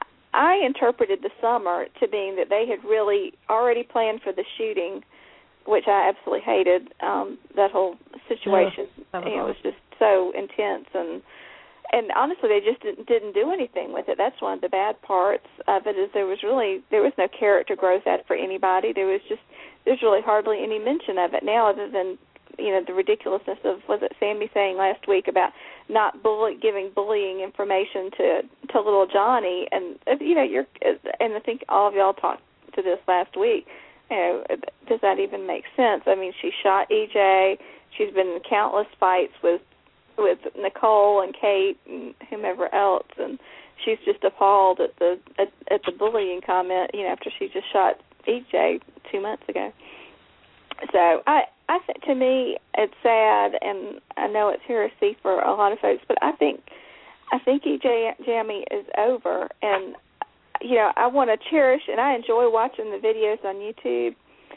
I interpreted the summer to being that they had really already planned for the shooting, which I absolutely hated, um, that whole situation. Yeah, you know, it was just so intense. And and honestly, they just didn't, didn't do anything with it. That's one of the bad parts of it, is there was really, there was no character growth at for anybody. There was just, there's really hardly any mention of it now other than, you know, the ridiculousness of, was it Sammy saying last week about not bully, giving bullying information to to little Johnny, and you know, you're, and I think all of y'all talked to this last week. You know, does that even make sense? I mean, she shot E J. She's been in countless fights with with Nicole and Kate and whomever else, and she's just appalled at the at, at the bullying comment. You know, after she just shot E J two months ago. So I. I think, to me, it's sad, and I know it's heresy for a lot of folks, but I think I think E J Jammy is over, and you know, I want to cherish, and I enjoy watching the videos on YouTube,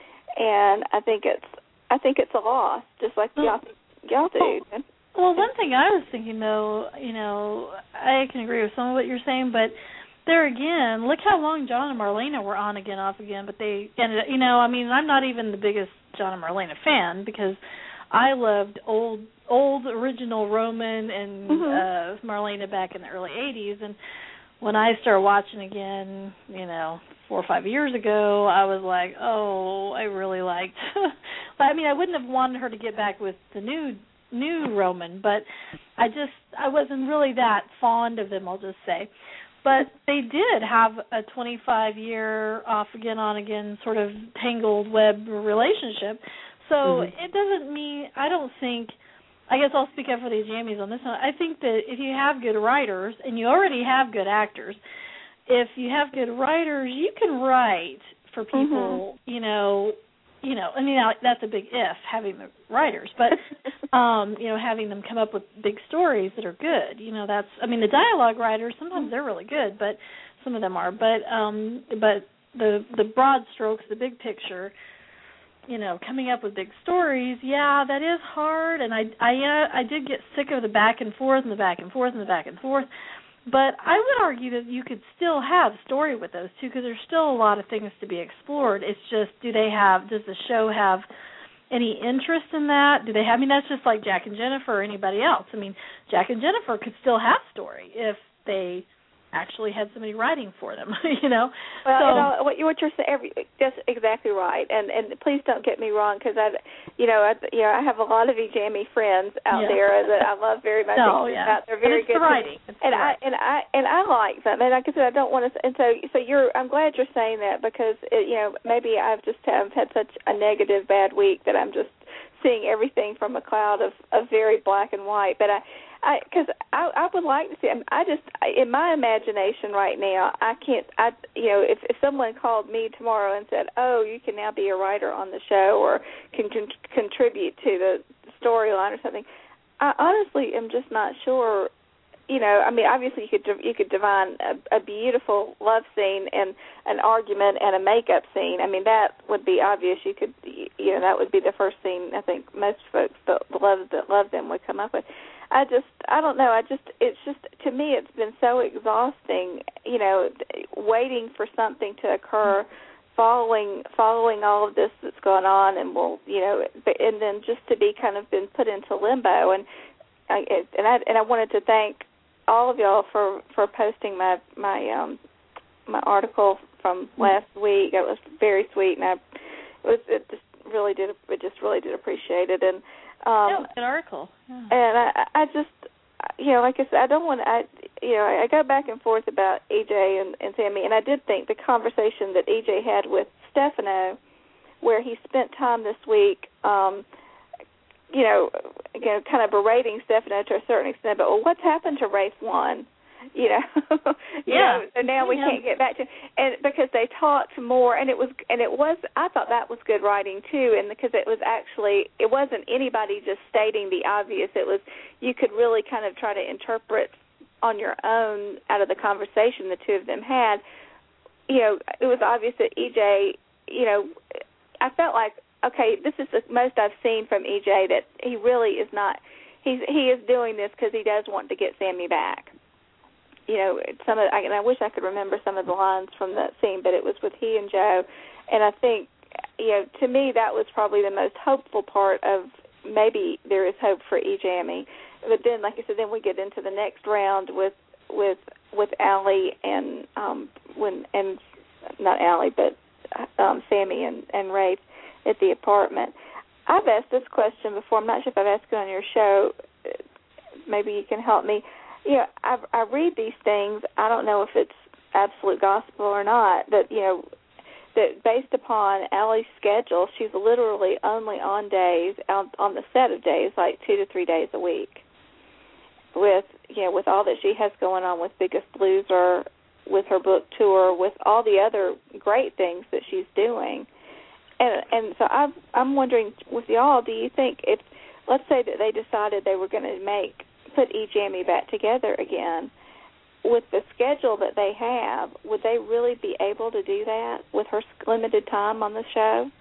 and I think it's I think it's a loss, just like y'all y'all do. Well, one thing I was thinking, though, you know, I can agree with some of what you're saying, but there again, look how long John and Marlena were on again, off again, but they ended up, you know, I mean, I'm not even the biggest John and Marlena fan because I loved old, old original Roman and mm-hmm. uh, Marlena back in the early eighties, and when I started watching again, you know, four or five years ago, I was like, oh, I really liked, but I mean, I wouldn't have wanted her to get back with the new new Roman, but I just, I wasn't really that fond of them, I'll just say. But they did have a twenty-five year off-again, on-again sort of tangled web relationship. So mm-hmm. it doesn't mean, I don't think, I guess I'll speak up for the Jammies on this one. I think that if you have good writers, and you already have good actors, if you have good writers, you can write for people, mm-hmm. you know, you know, I mean, that's a big if, having the writers, but, um, you know, having them come up with big stories that are good, you know, that's, I mean, the dialogue writers, sometimes they're really good, but some of them are, but, um, but the, the broad strokes, the big picture, you know, coming up with big stories, yeah, that is hard, and I, I, uh, I did get sick of the back and forth and the back and forth and the back and forth, but I would argue that you could still have story with those two because there's still a lot of things to be explored. It's just, do they have, does the show have any interest in that? Do they have, I mean, that's just like Jack and Jennifer or anybody else. I mean, Jack and Jennifer could still have story if they actually had somebody writing for them, you know. Well, so, you know, what, you, what you're saying, every, that's exactly right. And and please don't get me wrong, because I, you know, I, you know, I have a lot of E-Jammy friends out yeah. there that I love very much. No, yeah. They're very and it's good. The writing. It's and the I writing. and I and I like them. And like I said, I don't want to. And so so you're. I'm glad you're saying that because it, you know, maybe I've just have had such a negative bad week that I'm just seeing everything from a cloud of, of very black and white. But I. Because I, I, I would like to see. I just, in my imagination right now, I can't. I, you know, if, if someone called me tomorrow and said, "Oh, you can now be a writer on the show or can con- contribute to the storyline or something," I honestly am just not sure. You know, I mean, obviously you could you could divine a, a beautiful love scene and an argument and a makeup scene. I mean, that would be obvious. You could, you know, that would be the first scene I think most folks that love that love them would come up with. I just, I don't know. I just, it's just, to me, it's been so exhausting, you know, waiting for something to occur, following, following all of this that's going on, and we'll, you know, and then just to be kind of been put into limbo. And I, and I, and I wanted to thank all of y'all for, for posting my, my, um, my article from last week. It was very sweet, and I, it was, it just really did, it just really did appreciate it. And, Um, yeah, good article. Yeah. And I, I just, you know, like I said, I don't want to, I, you know, I go back and forth about E J and, and Sammy, and I did think the conversation that E J had with Stefano, where he spent time this week, um, you know, again, kind of berating Stefano to a certain extent, but well, what's happened to Rafe One? You know, you yeah. know, so now we yeah. can't get back to, and because they talked more, and it was, and it was, I thought that was good writing too, and because it was actually, it wasn't anybody just stating the obvious. It was, you could really kind of try to interpret on your own out of the conversation the two of them had. You know, it was obvious that E J, you know, I felt like, okay, this is the most I've seen from E J, that he really is not, he's he is doing this because he does want to get Sammy back. You know, some of, and I wish I could remember some of the lines from that scene, but it was with he and Joe, and I think, you know, to me that was probably the most hopeful part of maybe there is hope for E J. But then, like I said, then we get into the next round with with with Allie and um when and not Allie, but um, Sammy and and Rafe at the apartment. I've asked this question before. I'm not sure if I've asked it on your show. Maybe you can help me. You know, I, I read these things. I don't know if it's absolute gospel or not, but, you know, that based upon Allie's schedule, she's literally only on days, on, on the set of days, like two to three days a week, with, you know, with all that she has going on with Biggest Loser, with her book tour, with all the other great things that she's doing. And and so I've, I'm wondering with y'all, do you think if, let's say that they decided they were going to make, put E. Jamie back together again, with the schedule that they have, would they really be able to do that with her limited time on the show,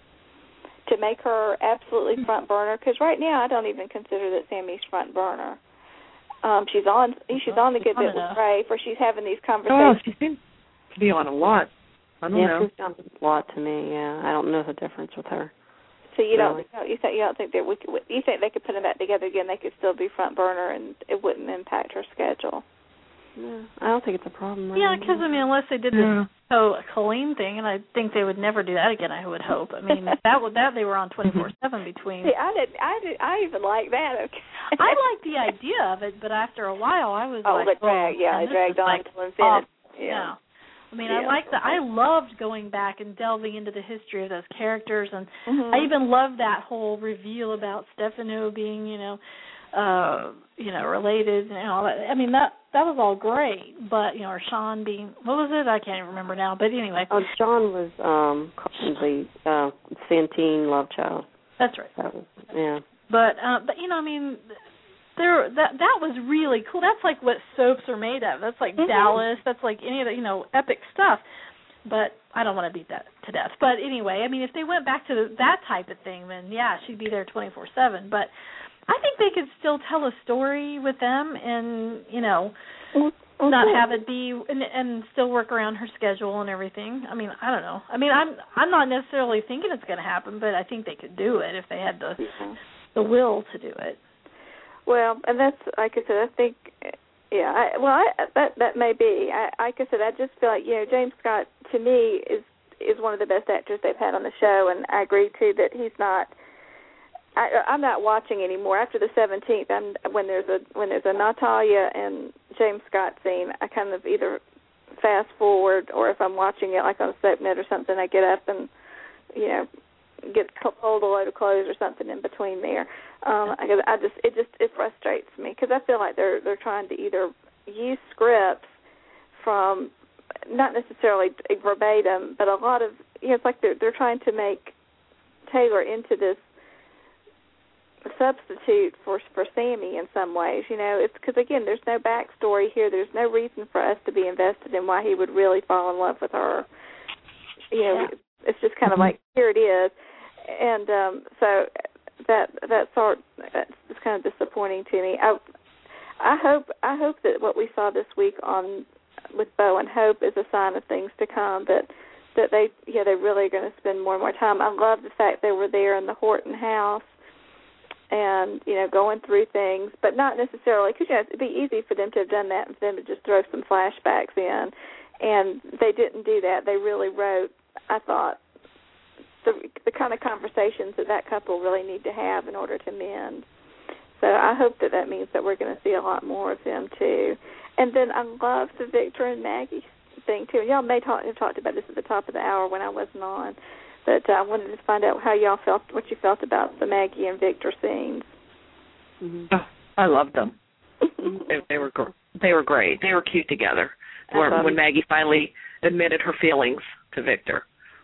to make her absolutely front burner? Because right now I don't even consider that Sammy's front burner. Um, she's on she's on the Good Bit with Rafe, or she's having these conversations. Oh, she seems to be on a lot. I don't yeah, know. she's on a lot to me. Yeah, I don't know the difference with her. So you really. don't you think you don't think that we could, you think they could put them back together again? They could still be front burner, and it wouldn't impact her schedule. No, I don't think it's a problem. Yeah, because I mean, unless they did this yeah. so Colleen thing, and I think they would never do that again. I would hope. I mean, that would that they were on twenty-four seven between. See, I did, I did, I even like that. Okay. I liked the idea of it, but after a while, I was oh, like, the drag, oh, yeah, it dragged on like, until infinity. Oh, yeah. yeah. I mean, yeah. I like that. I loved going back and delving into the history of those characters, and mm-hmm. I even loved that whole reveal about Stefano being, you know, uh, you know, related and all that. I mean, that that was all great, but you know, or Sean being, what was it? I can't even remember now. But anyway, oh, Sean was um the uh, Santine love child. That's right. That was, yeah. But uh, but you know, I mean. There, that that was really cool. That's like what soaps are made of. That's like mm-hmm. Dallas. That's like any of the, you know, epic stuff. But I don't want to beat that to death. But anyway, I mean, if they went back to the, that type of thing, then yeah, she'd be there twenty-four seven. But I think they could still tell a story with them, and you know, mm-hmm. not have it be and, and still work around her schedule and everything. I mean, I don't know. I mean, I'm I'm not necessarily thinking it's going to happen, but I think they could do it if they had the mm-hmm. the will to do it. Well, and that's, like I said, I think, yeah, I, well, I, that that may be. I, like I said, I just feel like, you know, James Scott, to me, is is one of the best actors they've had on the show, and I agree, too, that he's not, I, I'm not watching anymore. After the seventeenth, I'm, when there's a when there's a Natalia and James Scott scene, I kind of either fast forward, or if I'm watching it, like on a SoapNet or something, I get up and, you know, get hold a load of clothes or something in between there. Um, I, I just it just it frustrates me because I feel like they're they're trying to either use scripts from not necessarily verbatim, but a lot of you know it's like they're they're trying to make Taylor into this substitute for for Sammy in some ways. You know, it's because again, there's no backstory here. There's no reason for us to be invested in why he would really fall in love with her. You know, yeah. It's just kind of like here it is. And um, so that that sort that's kind of disappointing to me. I, I hope I hope that what we saw this week on with Bo and Hope is a sign of things to come. That that they yeah they really are going to spend more and more time. I love the fact they were there in the Horton house, and you know going through things, but not necessarily because you know, it'd be easy for them to have done that and for them to just throw some flashbacks in, and they didn't do that. They really wrote. I thought the the kind of conversations that that couple really need to have in order to mend. So I hope that that means that we're going to see a lot more of them too. And then I love the Victor and Maggie thing too. Y'all may talk, have talked about this at the top of the hour when I wasn't on, but uh, I wanted to find out how y'all felt, what you felt about the Maggie and Victor scenes. Mm-hmm. Oh, I loved them. they, they were gr- they were great. They were cute together. When, when Maggie finally admitted her feelings to Victor,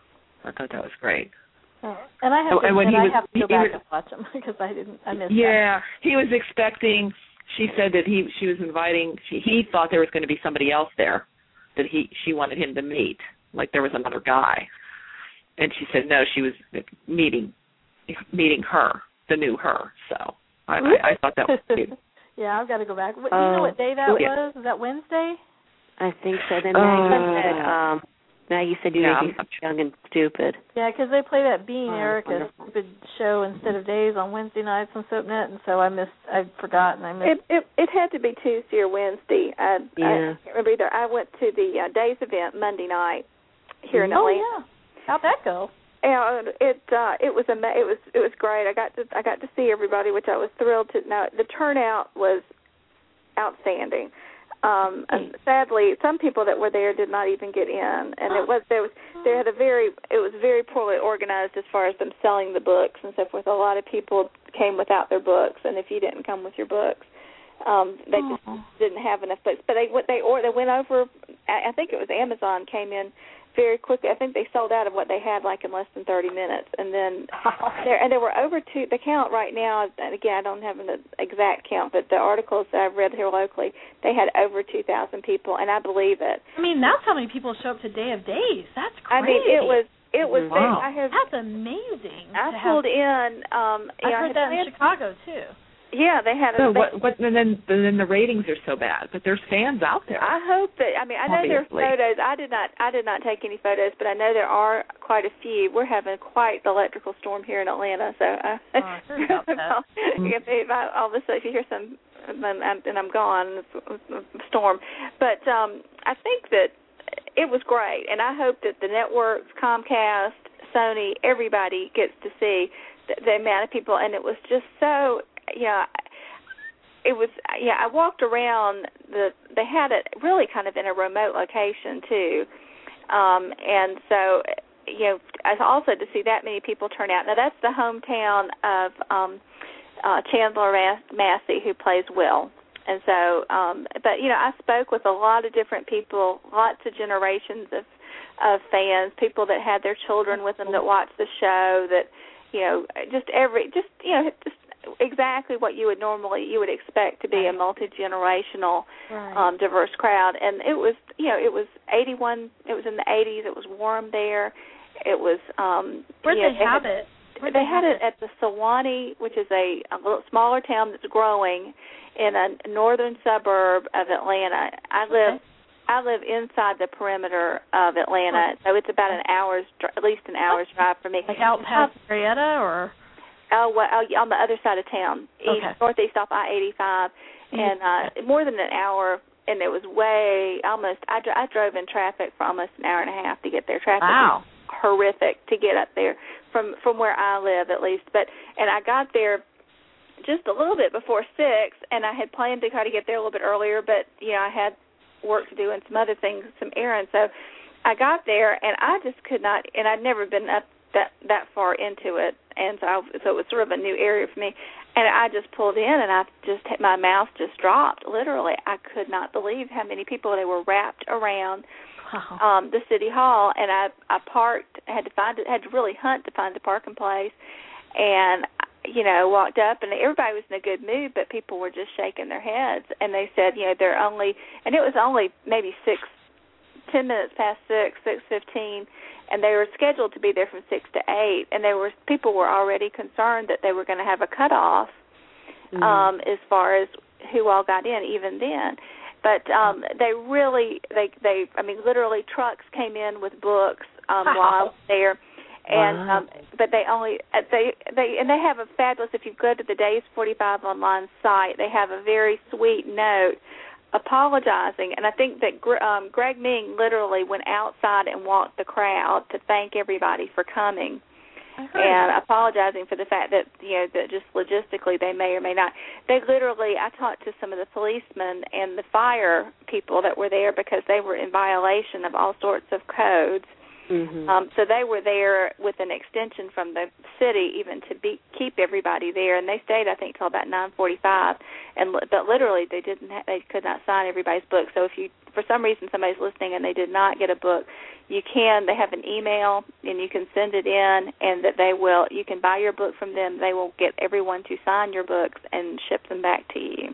I thought that was great. Oh, and I have to, and when he I was, have to go he back was, and watch them because I didn't. I missed. Yeah, that. he was expecting. She said that he she was inviting. She, he thought there was going to be somebody else there that he she wanted him to meet, like there was another guy. And she said no, she was meeting meeting her, the new her. So I, I, I thought that was cute. Yeah, I've got to go back. What, do uh, you know what day that yeah. was? Was that Wednesday? I think so. Then Maggie uh, said, um, Maggie said you yeah, make me young and stupid. Yeah, because they play that Being Oh, Erica stupid show instead of days on Wednesday nights on SoapNet, and so I missed. I'd forgotten. I missed. It, it it had to be Tuesday or Wednesday. I, Yeah. I can't remember either. I went to the uh, Days event Monday night here in oh Atlanta. yeah, how'd that go? And it uh, it was ama- it was it was great. I got to I got to see everybody, which I was thrilled to know. The turnout was outstanding. Um, and sadly, some people that were there did not even get in, and it was there was they had a very it was very poorly organized as far as them selling the books and so forth. A lot of people came without their books, and if you didn't come with your books, um, they just oh. didn't have enough books. But they they or they went over. I think it was Amazon came in very quickly. I think they sold out of what they had like in less than thirty minutes, and then there and there were over two. The count right now, and again, I don't have an exact count, but the articles that I've read here locally, they had over two thousand people, and I believe it. I mean, that's how many people show up to Day of Days. That's I great. mean, it was it was. Wow. I have. That's amazing. I to pulled have, in. Um, I yeah, heard I that in planned, Chicago too. Yeah, they had. So A, what? What? And then, then the ratings are so bad, but there's fans out there. I hope that. I mean, I know there are Obviously. photos. I did not. I did not take any photos, but I know there are quite a few. We're having quite the electrical storm here in Atlanta, so I, Oh, I heard about that. if, if I, all of a sudden if you hear some, and I'm, and I'm gone, storm. But um, I think that it was great, and I hope that the networks, Comcast, Sony, everybody gets to see the, the amount of people, and it was just so. Yeah, it was. Yeah, I walked around the. They had it really kind of in a remote location too, um, and so you know, also to see that many people turn out. Now that's the hometown of um, uh, Chandler Massey, who plays Will, and so. Um, but you know, I spoke with a lot of different people, lots of generations of of fans, people that had their children with them that watched the show, that. You know, just every, just you know, just exactly what you would normally you would expect to be a multi-generational, right. um, diverse crowd. And it was, you know, it was eighty-one. It was in the eighties. It was warm there. It was. Um, Where'd you know, they have had, it? Where'd they, they had have it at the Sewanee, which is a, a little smaller town that's growing in a northern suburb of Atlanta. I live. Okay. I live inside the perimeter of Atlanta, so it's about an hour's, at least an hour's drive for me. Like out past Marietta, or? Oh, well, oh, on the other side of town, east, Okay. northeast off I eighty-five, mm-hmm. and uh, more than an hour, and it was way, almost, I, I drove in traffic for almost an hour and a half to get there. Traffic Wow. was horrific to get up there from, from where I live, at least. But and I got there just a little bit before six, and I had planned to try to get there a little bit earlier, but, you know, I had work to do and some other things, some errands. So I got there, and I just could not, and I'd never been up that that far into it, and so I, so it was sort of a new area for me. And I just pulled in, and I just my mouth just dropped. Literally, I could not believe how many people they were wrapped around Wow. um, the city hall. And I I parked, had to find it, had to really hunt to find a parking place, and you know, walked up, and everybody was in a good mood, but people were just shaking their heads, and they said, you know, they're only, and it was only maybe six, ten minutes past six, six fifteen, and they were scheduled to be there from six to eight, and they were, people were already concerned that they were going to have a cutoff, mm-hmm. um, as far as who all got in even then. But um, they really, they, they, I mean, literally trucks came in with books um, while I was there. And wow. um, but they only they they and they have a fabulous. If you go to the Days forty-five online site, they have a very sweet note apologizing. And I think that um, Greg Ming literally went outside and walked the crowd to thank everybody for coming and apologizing for the fact that, you know, that just logistically they may or may not. They literally, I talked to some of the policemen and the fire people that were there because they were in violation of all sorts of codes. Mm-hmm. Um, so they were there with an extension from the city even to be, keep everybody there, and they stayed, I think, till about nine forty-five. And but literally, they didn't, ha- they could not sign everybody's book. So if you, for some reason, somebody's listening and they did not get a book, you can. They have an email, and you can send it in, and that they will. You can buy your book from them. They will get everyone to sign your books and ship them back to you.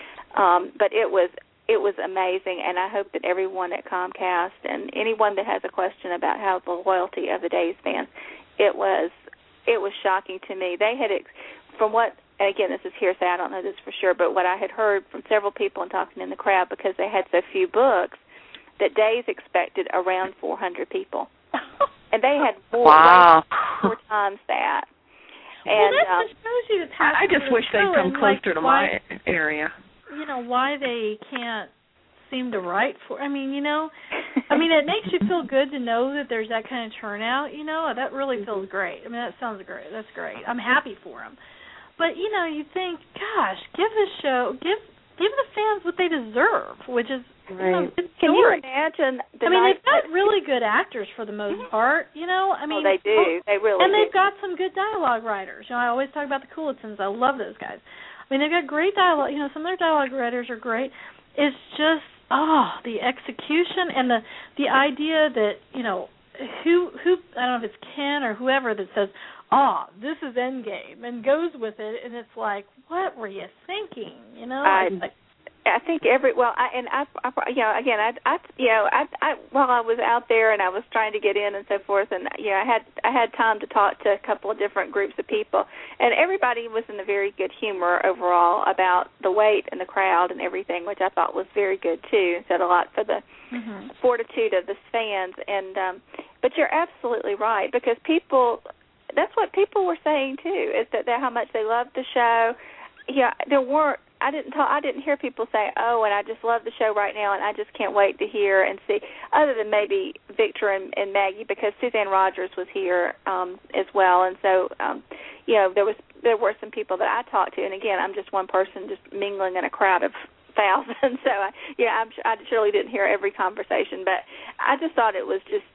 Um, but it was. It was amazing, and I hope that everyone at Comcast and anyone that has a question about how the loyalty of the Days fans, it was it was shocking to me. They had, from what, and again, this is hearsay, I don't know this for sure, but what I had heard from several people and talking in the crowd, because they had so few books, that Days expected around four hundred people. And they had more, wow. four times that. And, well, that um, just shows you the I just wish they'd come closer like, to my why, area. You know, why they can't seem to write for, I mean, you know, I mean, it makes you feel good to know that there's that kind of turnout, you know, that really feels great. I mean, that sounds great. That's great. I'm happy for them. But, you know, you think, gosh, give the show, give give the fans what they deserve, which is, right. you know, good Can story. you imagine the I mean, night they've got really good actors for the most part, you know. I mean, oh, they do. They really And do. they've got some good dialogue writers. You know, I always talk about the Coolitsons. I love those guys. I mean, they've got great dialogue. You know, some of their dialogue writers are great. It's just, oh, the execution and the the idea that, you know, who, who I don't know if it's Ken or whoever that says, oh, this is Endgame, and goes with it, and it's like, what were you thinking? You know? I, like, I think every well, I, and I, I, you know, again, I, I, you know, I, I, while I was out there and I was trying to get in and so forth, and you know, I had, I had time to talk to a couple of different groups of people, and everybody was in a very good humor overall about the wait and the crowd and everything, which I thought was very good too. It said a lot for the mm-hmm. fortitude of the fans, and um, but you're absolutely right, because people, that's what people were saying too, is that how much they loved the show. Yeah, there weren't. I didn't talk, I didn't hear people say, "Oh, and I just love the show right now, and I just can't wait to hear and see." Other than maybe Victor and, and Maggie, because Suzanne Rogers was here um, as well, and so um, you know there was there were some people that I talked to, and again, I'm just one person, just mingling in a crowd of thousands. So I, yeah, I'm, I surely didn't hear every conversation, but I just thought it was just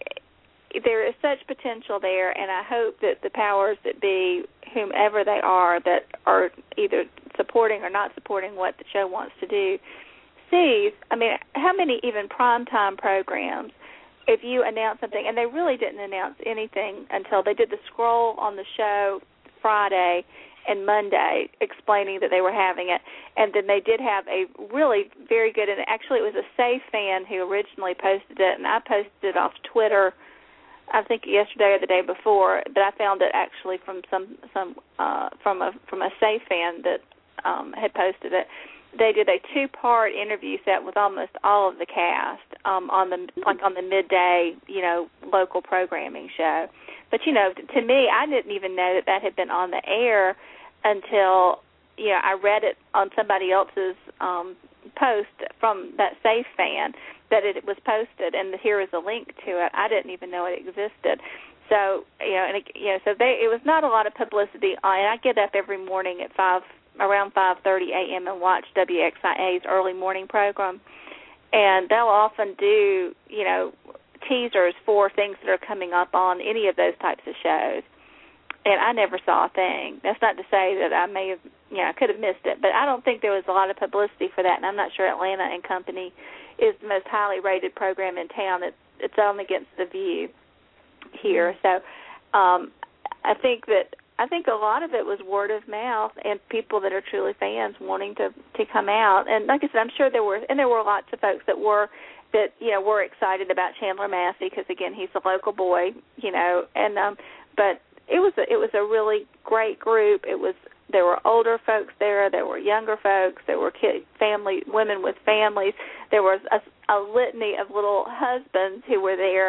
there is such potential there, and I hope that the powers that be, whomever they are, that are either supporting or not supporting what the show wants to do, sees, I mean, how many even primetime programs, if you announce something, and they really didn't announce anything until they did the scroll on the show Friday and Monday explaining that they were having it, and then they did have a really very good, and actually it was a Safe fan who originally posted it, and I posted it off Twitter I think yesterday or the day before, but I found it actually from some some uh, from a from a Safe fan that um, had posted it. They did a two-part interview set with almost all of the cast um, on the like on the midday, you know, local programming show. But you know, to me, I didn't even know that that had been on the air until you know I read it on somebody else's um, post from that Safe fan that it was posted, and here is a link to it. I didn't even know it existed. So you know, and it, you know, so they it was not a lot of publicity. And I get up every morning at five. around five thirty a.m. and watch W X I A's early morning program, and they'll often do, you know, teasers for things that are coming up on any of those types of shows, and I never saw a thing. That's not to say that I may have, you know, I could have missed it, but I don't think there was a lot of publicity for that, and I'm not sure Atlanta and Company is the most highly rated program in town. It's, it's on against The View here, so um, I think that I think a lot of it was word of mouth and people that are truly fans wanting to, to come out. And like I said, I'm sure there were, and there were lots of folks that were, that, you know, were excited about Chandler Massey because, again, he's a local boy, you know, and, um, but it was a, it was a really great group. It was there were older folks there, there were younger folks, there were kid, family women with families. There was a, a litany of little husbands who were there,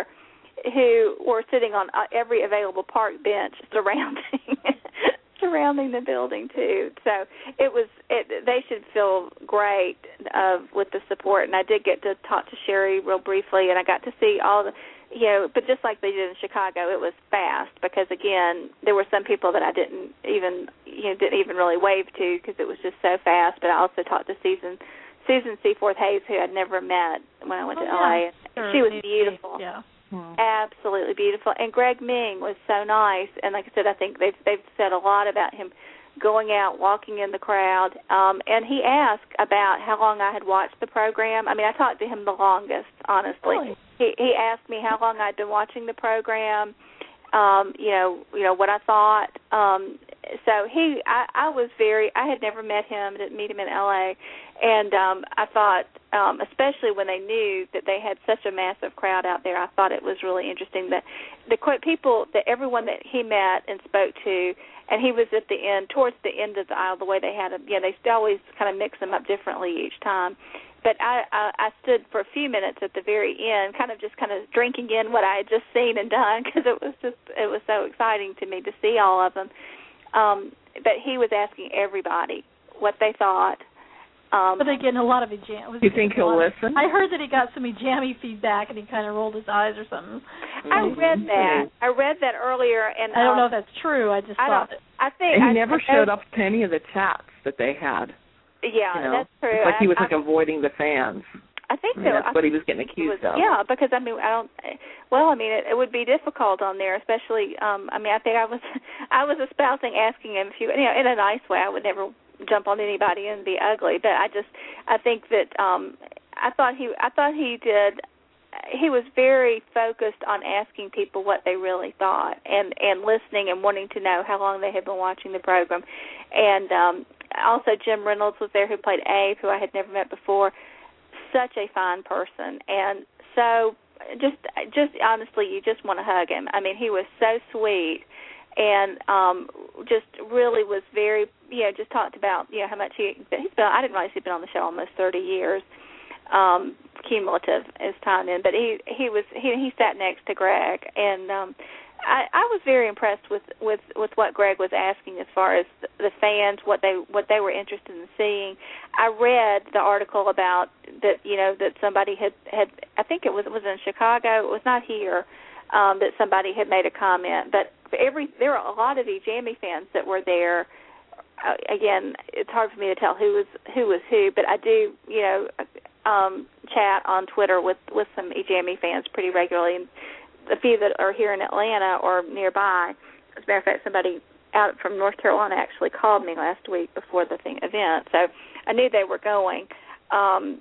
who were sitting on every available park bench surrounding surrounding the building too. So it was. It, they should feel great uh, with the support. And I did get to talk to Sherry real briefly, and I got to see all the. You know, but just like they did in Chicago, it was fast because, again, there were some people that I didn't even, you know, didn't even really wave to because it was just so fast. But I also talked to Susan, Susan Seaforth Hayes, who I'd never met when I went oh, to yeah. L A. Sure. She was beautiful, yeah, hmm. absolutely beautiful. And Greg Ming was so nice. And like I said, I think they've they've said a lot about him going out, walking in the crowd. Um, and he asked about how long I had watched the program. I mean, I talked to him the longest, honestly. Really? He he asked me how long I'd been watching the program, um, you know, you know what I thought. Um, so he, I, I was very. I had never met him, didn't meet him in L A, and um, I thought, um, especially when they knew that they had such a massive crowd out there, I thought it was really interesting that the people, that everyone that he met and spoke to, and he was at the end, towards the end of the aisle, the way they had him. You know, they always kind of mix them up differently each time. But I, I, I stood for a few minutes at the very end, kind of just kind of drinking in what I had just seen and done because it was just it was so exciting to me to see all of them. Um, but he was asking everybody what they thought. Um, Were they getting a lot of jammy? You think he'll listen? I heard that he got some jammy feedback and he kind of rolled his eyes or something. I read that. I read that earlier, and I don't um, know if that's true. I just I thought don't. it. I think and he I, never I, showed up to any of the chats that they had. Yeah, you know? that's true. It's like he was I, like avoiding the fans. I think I mean, so. that's I what he was getting accused was, of. Yeah, because I mean, I don't. Well, I mean, it, it would be difficult on there, especially. Um, I mean, I think I was, I was espousing, asking him if you, you know, in a nice way. I would never jump on anybody and be ugly, but I just, I think that, um, I thought he, I thought he did. He was very focused on asking people what they really thought, and and listening and wanting to know how long they had been watching the program, and um, also Jim Reynolds was there, who played Abe, who I had never met before. Such a fine person, and so just just honestly, you just want to hug him. I mean, he was so sweet, and um, just really was very, you know, just talked about, you know, how much he he's been. I didn't realize he'd been on the show almost thirty years, um, cumulative as time in. But he he was he he sat next to Greg, and um, I, I was very impressed with, with, with what Greg was asking as far as the fans, what they what they were interested in seeing. I read the article about that, you know, that somebody had, had I think it was it was in Chicago, it was not here, um, that somebody had made a comment. But every there were a lot of the Jammy fans that were there. Uh, again, it's hard for me to tell who was who was who, but I do, you know, um, chat on Twitter with, with some Jammy fans pretty regularly. And a few that are here in Atlanta or nearby. As a matter of fact, somebody out from North Carolina actually called me last week before the thing, event, so I knew they were going. Um,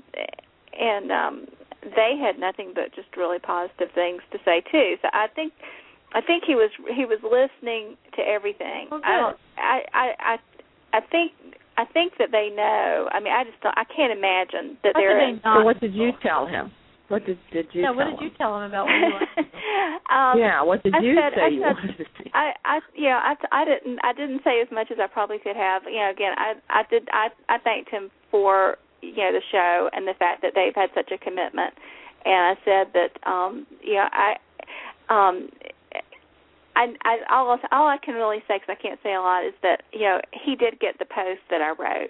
and um, they had nothing but just really positive things to say too. So I think, I think he was he was listening to everything. Oh, good. I don't. I, I I I think. I think that they know. I mean, I just don't, I can't imagine that How they're. could they not? So what did you tell him? What did did you? Yeah, tell what did him? you tell him about what you wanted? um, yeah, what did I you said, say I you said, wanted to see? I, I, yeah, I, I didn't, I didn't say as much as I probably could have. You know, again, I, I did, I, I thanked him for, you know, the show and the fact that they've had such a commitment, and I said that, um, you know, I, um, I, I all, all I can really say, because I can't say a lot, is that, you know, he did get the post that I wrote,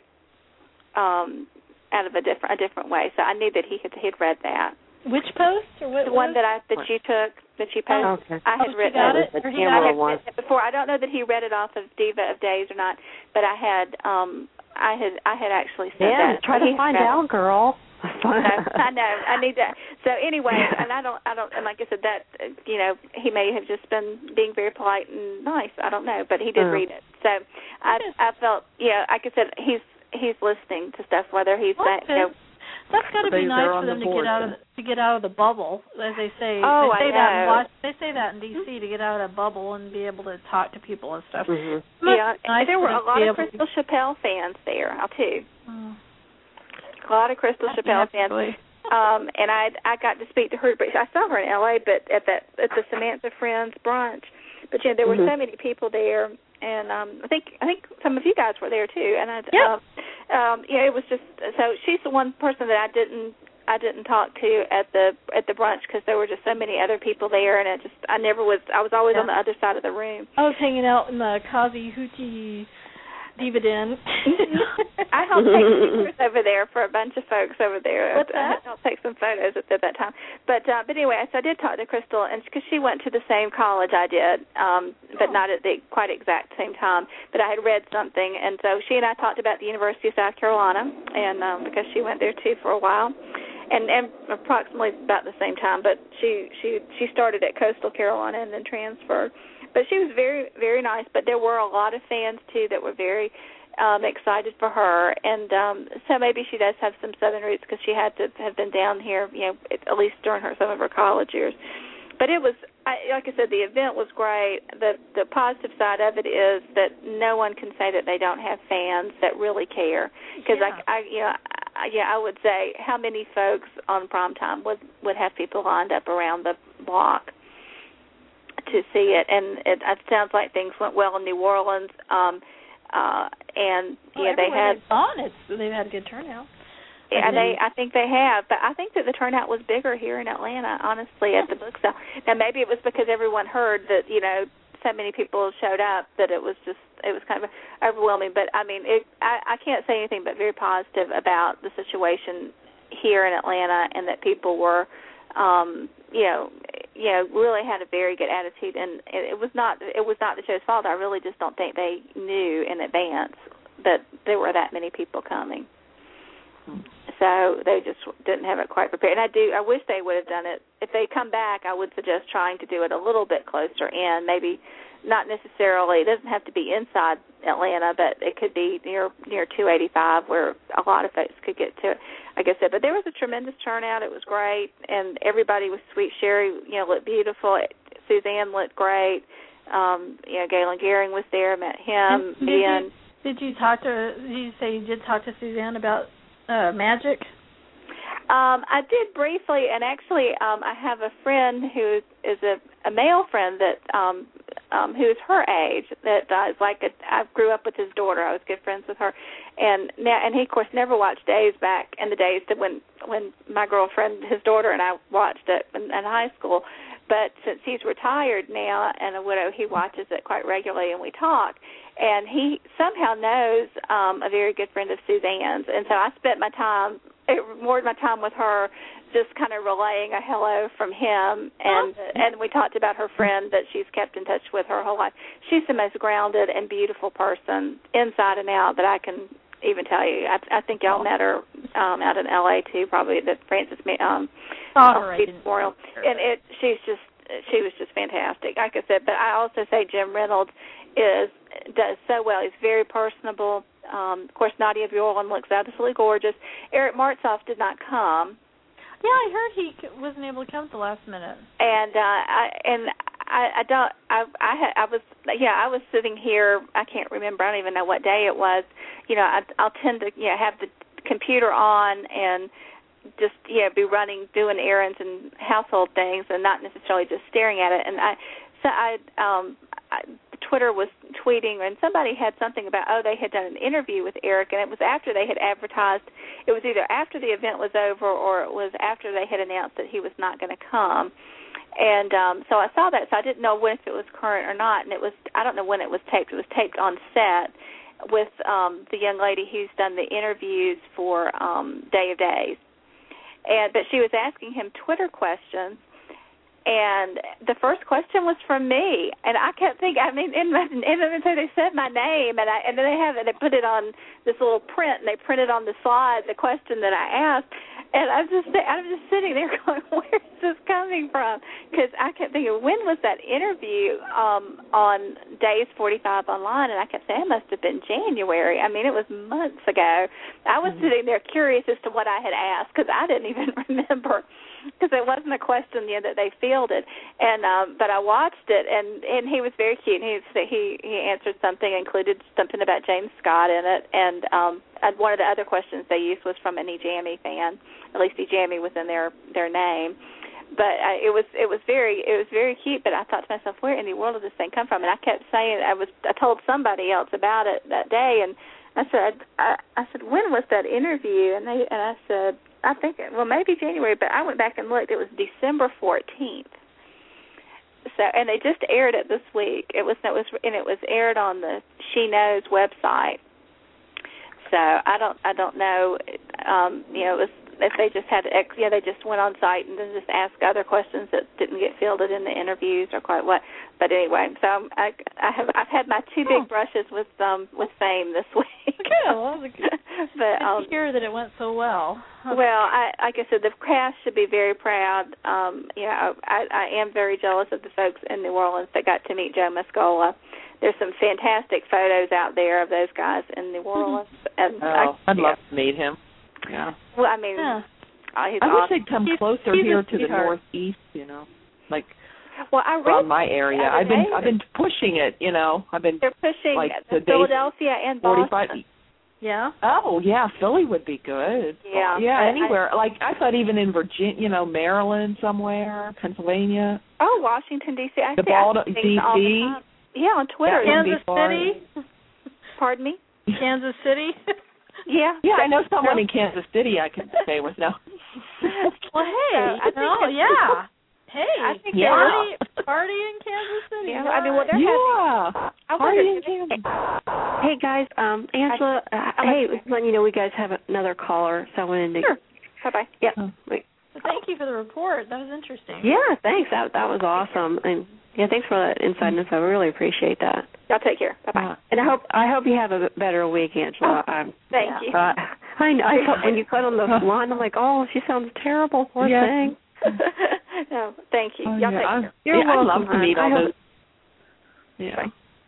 um, out of a different, a different way. So I knew that he had, he'd read that. Which post or what? The one what? that I that you took that you posted. Oh, okay. I had Oh, she written got it. it? Or he I got had it? written it before. I don't know that he read it off of Diva of Days or not, but I had um I had I had actually said Yeah, that. try to He find read it. out, girl. So, I know. I need that. So anyway, and I don't. I don't. And like I said, that uh, you know, he may have just been being very polite and nice. I don't know, but he did Oh. read it. So I, I felt, yeah, like I said, he's he's listening to stuff, whether he's Well, saying, you know. That's got to be They're nice on for them the to board, get out of then. to get out of the bubble, as they say. Oh, they say I that in know. Was- they say that in D C to get out of the bubble and be able to talk to people and stuff. Mm-hmm. Must Yeah, be nice there were for a them to lot be of able to- Crystal Chappelle fans there, I'll too. Oh. A lot of Crystal Chappelle fans. Absolutely. Um, and I I got to speak to her, but I saw her in L A, but at that at the Samantha Friends brunch. But you know, there were Mhm. so many people there, and um, I think I think some of you guys were there too. And I, yeah, um, um, yeah, it was just so she's the one person that I didn't I didn't talk to at the at the brunch because there were just so many other people there, and it just I never was I was always yeah. on the other side of the room. I was hanging out in the Kazi Hoochie dividend. I helped take pictures over there for a bunch of folks over there. What's that? I helped take some photos at, at that time. But uh, but anyway, so I did talk to Crystal, and because she went to the same college I did, um, but oh. not at the quite exact same time. But I had read something, and so she and I talked about the University of South Carolina, and um, because she went there too for a while. And, and approximately about the same time, but she, she she started at Coastal Carolina and then transferred. But she was very, very nice. But there were a lot of fans, too, that were very um, excited for her. And um, so maybe she does have some Southern roots because she had to have been down here, you know, at least during her some of her college years. But it was, I, like I said, the event was great. The the positive side of it is that no one can say that they don't have fans that really care. Because yeah. I, I, you know, I, yeah, I would say how many folks on primetime would would have people lined up around the block to see it, and it, it sounds like things went well in New Orleans. Um, uh, and well, yeah, they had on it. So they've had a good turnout. Yeah, they. I think they have, but I think that the turnout was bigger here in Atlanta, honestly, at the book sale. Now, maybe it was because everyone heard that, you know, so many people showed up that it was just, it was kind of overwhelming. But, I mean, it, I, I can't say anything but very positive about the situation here in Atlanta, and that people were, um, you know, you know, really had a very good attitude. And it was not, it was not the show's fault. I really just don't think they knew in advance that there were that many people coming. So they just didn't have it quite prepared. And I do, I wish they would have done it. If they come back, I would suggest trying to do it a little bit closer in, maybe not necessarily, it doesn't have to be inside Atlanta, but it could be near near two eighty-five where a lot of folks could get to it, like I said. But there was a tremendous turnout. It was great, and everybody was sweet. Sherry, you know, looked beautiful. Suzanne looked great. Um, you know, Galen Gehring was there, met him. Did you, did you talk to, did you say you did talk to Suzanne about Uh, magic? Um, I did briefly, and actually um, I have a friend who is a, a male friend that um, um, who is her age that uh, is like a, I grew up with his daughter. I was good friends with her, and now and he of course never watched Days back in the days that when when my girlfriend, his daughter, and I watched it in, in high school. But since he's retired now and a widow, he watches it quite regularly, and we talk. And he somehow knows um, a very good friend of Suzanne's, and so I spent my time, more of my time with her, just kind of relaying a hello from him, and oh. and we talked about her friend that she's kept in touch with her whole life. She's the most grounded and beautiful person, inside and out, that I can even tell you. I, I think y'all met her um, out in L A too, probably at the Francis um, oh, Memorial, and it she's just she was just fantastic, like I said. But I also say Jim Reynolds is does so well. He's very personable. Um, of course, Nadia Bjorlund looks absolutely gorgeous. Eric Martzoff did not come. Yeah, I heard he wasn't able to come at the last minute. And uh, I and I, I don't. I I, had, I was yeah. I was sitting here. I can't remember. I don't even know what day it was. You know, I, I'll tend to you know have the computer on and just you know be running, doing errands and household things, and not necessarily just staring at it. And I so I um. I, Twitter was tweeting, and somebody had something about, oh, they had done an interview with Eric, and it was after they had advertised. It was either after the event was over or it was after they had announced that he was not going to come. And um, so I saw that, so I didn't know when, if it was current or not, and it was, I don't know when it was taped. It was taped on set with um, the young lady who's done the interviews for um, Day of Days. And but she was asking him Twitter questions. And the first question was from me, and I kept thinking. I mean, and, and so they said my name, and I and then they have it. They put it on this little print, and they printed on the slide the question that I asked. And I'm just I'm just sitting there going, where is this coming from? Because I kept thinking, when was that interview um, on Days forty-five online? And I kept saying it must have been January. I mean, it was months ago. I was mm-hmm. sitting there curious as to what I had asked because I didn't even remember. Because it wasn't a question you know, that they fielded, and um, but I watched it, and, and he was very cute. And he he he answered something, included something about James Scott in it, and um, one of the other questions they used was from an Ejammy fan. At least Ejammy was in their their name. but I, it was it was very it was very cute. But I thought to myself, where in the world did this thing come from? And I kept saying, I was I told somebody else about it that day, and I said I, I said when was that interview? And they and I said I think well maybe January, but I went back and looked. It was December fourteenth. So and they just aired it this week. It was it was and it was aired on the She Knows website. So I don't, I don't know, um, you know, it was, if they just had, ex, yeah, they just went on site and then just asked other questions that didn't get fielded in the interviews or quite what. But anyway, so I, I have, I've had my two big brushes with um with fame this week. Good. Well, it was good. But good um, to hear that it went so well. Well, I, like I said, the cast should be very proud. Um, you know, I, I am very jealous of the folks in New Orleans that got to meet Joe Mascola. There's some fantastic photos out there of those guys in New Orleans. And oh, I, I'd yeah. love to meet him. Yeah. Well, I mean, yeah. uh, he's I wish awesome. they'd come He's, closer he's here to the sweetheart. northeast. You know, like well, I read around my area. the other I've been day I've been pushing it. You know, I've been they're pushing like the today's Philadelphia and forty-five. Boston. Yeah. Oh yeah, Philly would be good. Yeah, yeah, I, anywhere. I, like I thought, even in Virginia, you know, Maryland somewhere, Pennsylvania. Oh, Washington D C. I the see. I Baltimore, see D things all the C. time. Yeah, on Twitter. That Kansas City. Pardon me. Kansas City. Yeah. Yeah, I know someone in Kansas City I can stay with now. Well, hey, So, I you know, think yeah. Hey, I think yeah. party, party in Kansas City. Yeah, I mean, well, they're Yeah. having. I Party wonder in if- Kansas. Hey guys, um, Angela. Uh, I, hey, letting you know we guys have another caller, so I wanted to. Sure. Bye bye. Yeah. Oh. Wait. Well, thank you for the report. That was interesting. Yeah. Thanks. That that was awesome. And yeah, thanks for that inside info. I really appreciate that. Y'all take care. Bye bye. Uh, and I hope I hope you have a better week, Angela. Oh, um, thank yeah. you. uh, I know. I thought when you cut on the line, I'm like, oh, she sounds terrible. Poor Yeah. thing. No, thank you. Oh, Y'all yeah. take I, care. You're yeah, I'd welcome, love to meet hon. all I those. hope- Yeah.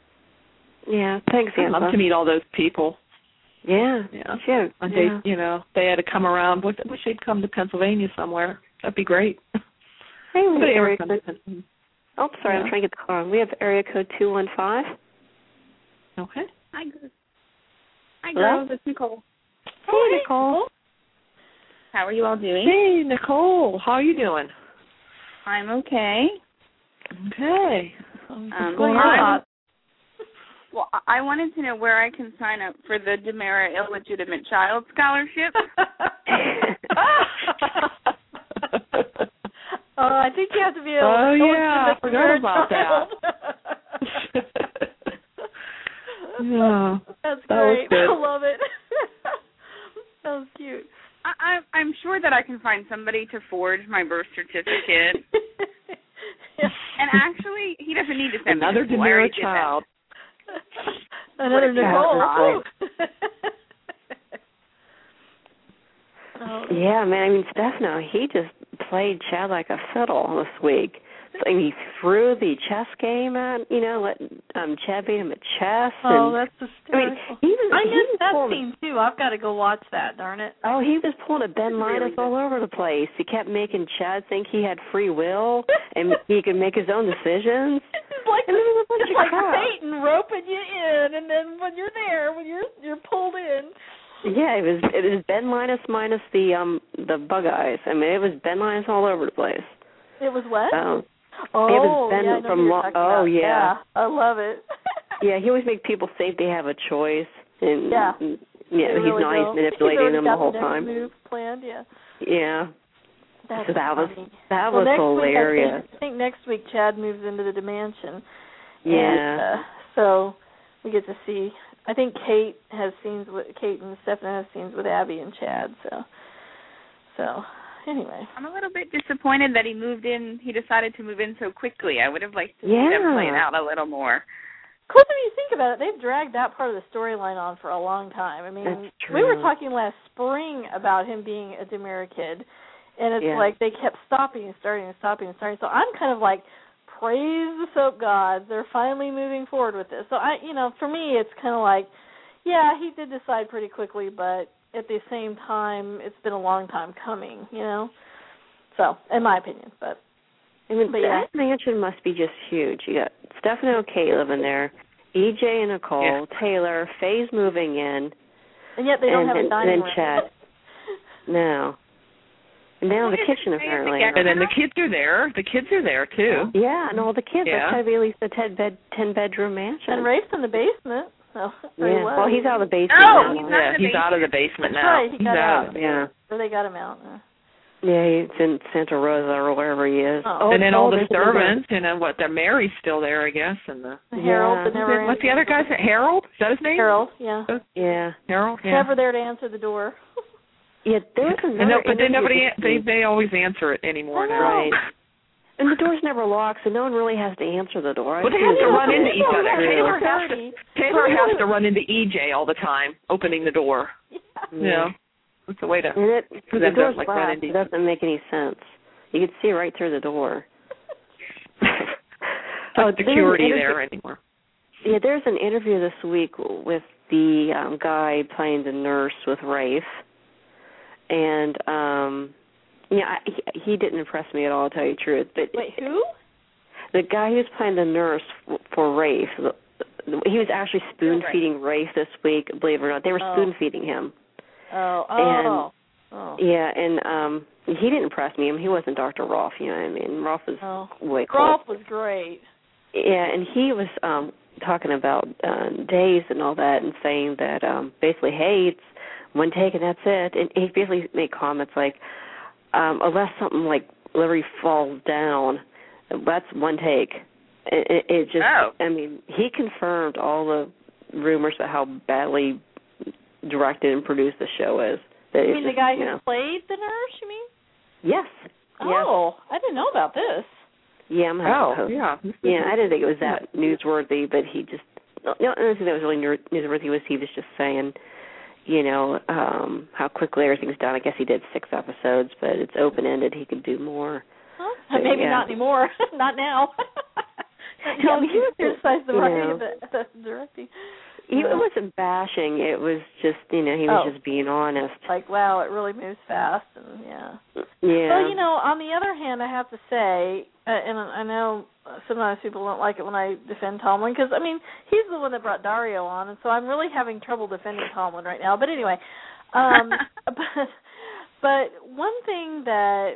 Yeah. Thanks, I'd Angela. love to meet all those people. Yeah. Yeah. Sure. And Yeah. they, you know, they had to come around. Wish wish they'd come to Pennsylvania somewhere. That'd be great. Hey, we have Nobody ever area comes to code. Pennsylvania. Oh, sorry, Yeah. I'm trying to get the call. We have area code two one five. Okay. Hi, girls. Hi, Hello? girls. It's Nicole. Hey, Nicole. How are you all doing? Hey, Nicole. How are you doing? I'm okay. Okay. Um, What's going I'm- on? Well, I wanted to know where I can sign up for the Demera Illegitimate Child Scholarship. Oh, I think you have to be a Oh, a yeah, I legitimate forgot about child. Yeah. That's That was great. good. I love it. That was cute. I, I, I'm sure that I can find somebody to forge my birth certificate. Yeah. And actually, he doesn't need to send Another me to school. I already Demera did that. child. Another What a Nicole. Oh. Yeah, man. I mean, Stefano, he just played Chad like a fiddle this week. So, I mean, he threw the chess game at, you know, let um, Chad beat him at chess. Oh, and, that's I mean, hysterical. he was, I he missed was that pulling, scene too. I've got to go watch that. Darn it. Oh, he was pulling a Ben Really Linus all over the place. He kept making Chad think he had free will and he could make his own decisions. It's like And it was a bunch it's of like crap. Satan roping you in, and then when you're there, when you're you're pulled in. Yeah, it was it was Ben Linus minus the um the bug eyes. I mean, it was Ben Linus all over the place. It was what? Um, oh, it was Ben yeah, I know from who you're Lo- talking oh, about. yeah. I love it. yeah, he always makes people think they have a choice, and Yeah. and, yeah, They he's really not. don't. He's manipulating He's them the already whole got the time. next move planned, yeah. Yeah, That's so that was funny. that well, was next hilarious. Week, I, think, I think next week Chad moves into the dimension. Yeah. And, uh, so we get to see. I think Kate has scenes with Kate and Stefano have scenes with Abby and Chad. So, so anyway. I'm a little bit disappointed that he moved in. He decided to move in so quickly. I would have liked to see Yeah. them played out a little more. Because when you think about it, they've dragged that part of the storyline on for a long time. I mean, That's true. we were talking last spring about him being a Demera kid, and it's Yeah. like they kept stopping and starting and stopping and starting. So I'm kind of like, praise the soap gods, they're finally moving forward with this. So I, you know, for me, it's kind of like, yeah, he did decide pretty quickly, but at the same time, it's been a long time coming, you know. So, in my opinion, but. I mean, But yeah. that mansion must be just huge. You got Stefano and Kate living there, E J and Nicole, Yeah. Taylor, Faye's moving in, And yet they don't and, have and, a dining and room. Chad. No. And down in the kitchen, apparently. And then the kids are there. The kids are there, too. Yeah, and all the kids. Yeah. That's got to be at least a ten bed, ten bedroom mansion. And Rafe's in the basement. So yeah. he was. Well, he's out of the basement Oh, now. he's Yeah, the he's out of the basement That's now. right, he he's got out. out. Yeah. Or they got him out. Uh, Yeah, he's in Santa Rosa or wherever he is. Oh. And then all the there's another- servants, and then what? The Mary's still there, I guess, and the. Harold, Yeah. the never What's the other guy's name? Harold? Is that his name? Harold, yeah. Yeah. Harold. Yeah. Never there to answer the door. Yeah, there's another And no, but then interview nobody. this They week. they always answer it anymore now. Right. And the door's never locked, so no one really has to answer the door. But they have to run into each other. Yeah. Taylor has to. Taylor has to run into E J all the time, opening the door. Yeah. You know, that's the way to. And it, For the them to, door's like, run locked. into- It doesn't make any sense. You can see right through the door. No Oh, security there's an there interview- anymore. Yeah, there's an interview this week with the um, guy playing the nurse with Rafe, and um, yeah, I, he, he didn't impress me at all, to tell you the truth. But Wait, who? the guy who's playing the nurse f- for Rafe, the, the, he was actually spoon feeding Rafe this week. Believe it or not, they were Oh. spoon feeding him. Oh, And- oh. oh. Yeah, and um, he didn't impress me. I mean, he wasn't Doctor Rolfe, you know what I mean? Rolfe was Oh. way cool. Rolfe was great. Yeah, and he was um talking about uh, days and all that, and saying that um basically, hey, it's one take and that's it. And he basically made comments like, um, unless something like literally falls down, that's one take. It, it, it just, Oh. I mean, he confirmed all the rumors about how badly directed and produced the show is. That You it's mean just, the guy you who know, played the nurse, you mean? yes. Yes. Oh, I didn't know about this. Yeah, I'm Oh, supposed. yeah. Yeah, I didn't think it was that newsworthy, but he just no, no, I don't think that was really ner- newsworthy. Was he was just saying, you know, um, how quickly everything's done. I guess he did six episodes, but it's open ended. He could do more. Huh? But, Maybe yeah. not anymore. Not now. Yeah, I mean, he was criticize the you writing know. of the, the directing. He Yeah. wasn't bashing. It was just, you know, he was Oh. just being honest. Like, wow, it really moves fast, and yeah. Yeah. Well, you know, on the other hand, I have to say, uh, and I know sometimes people don't like it when I defend Tomlin, because, I mean, he's the one that brought Dario on, and so I'm really having trouble defending Tomlin right now. But anyway, um, but, but one thing that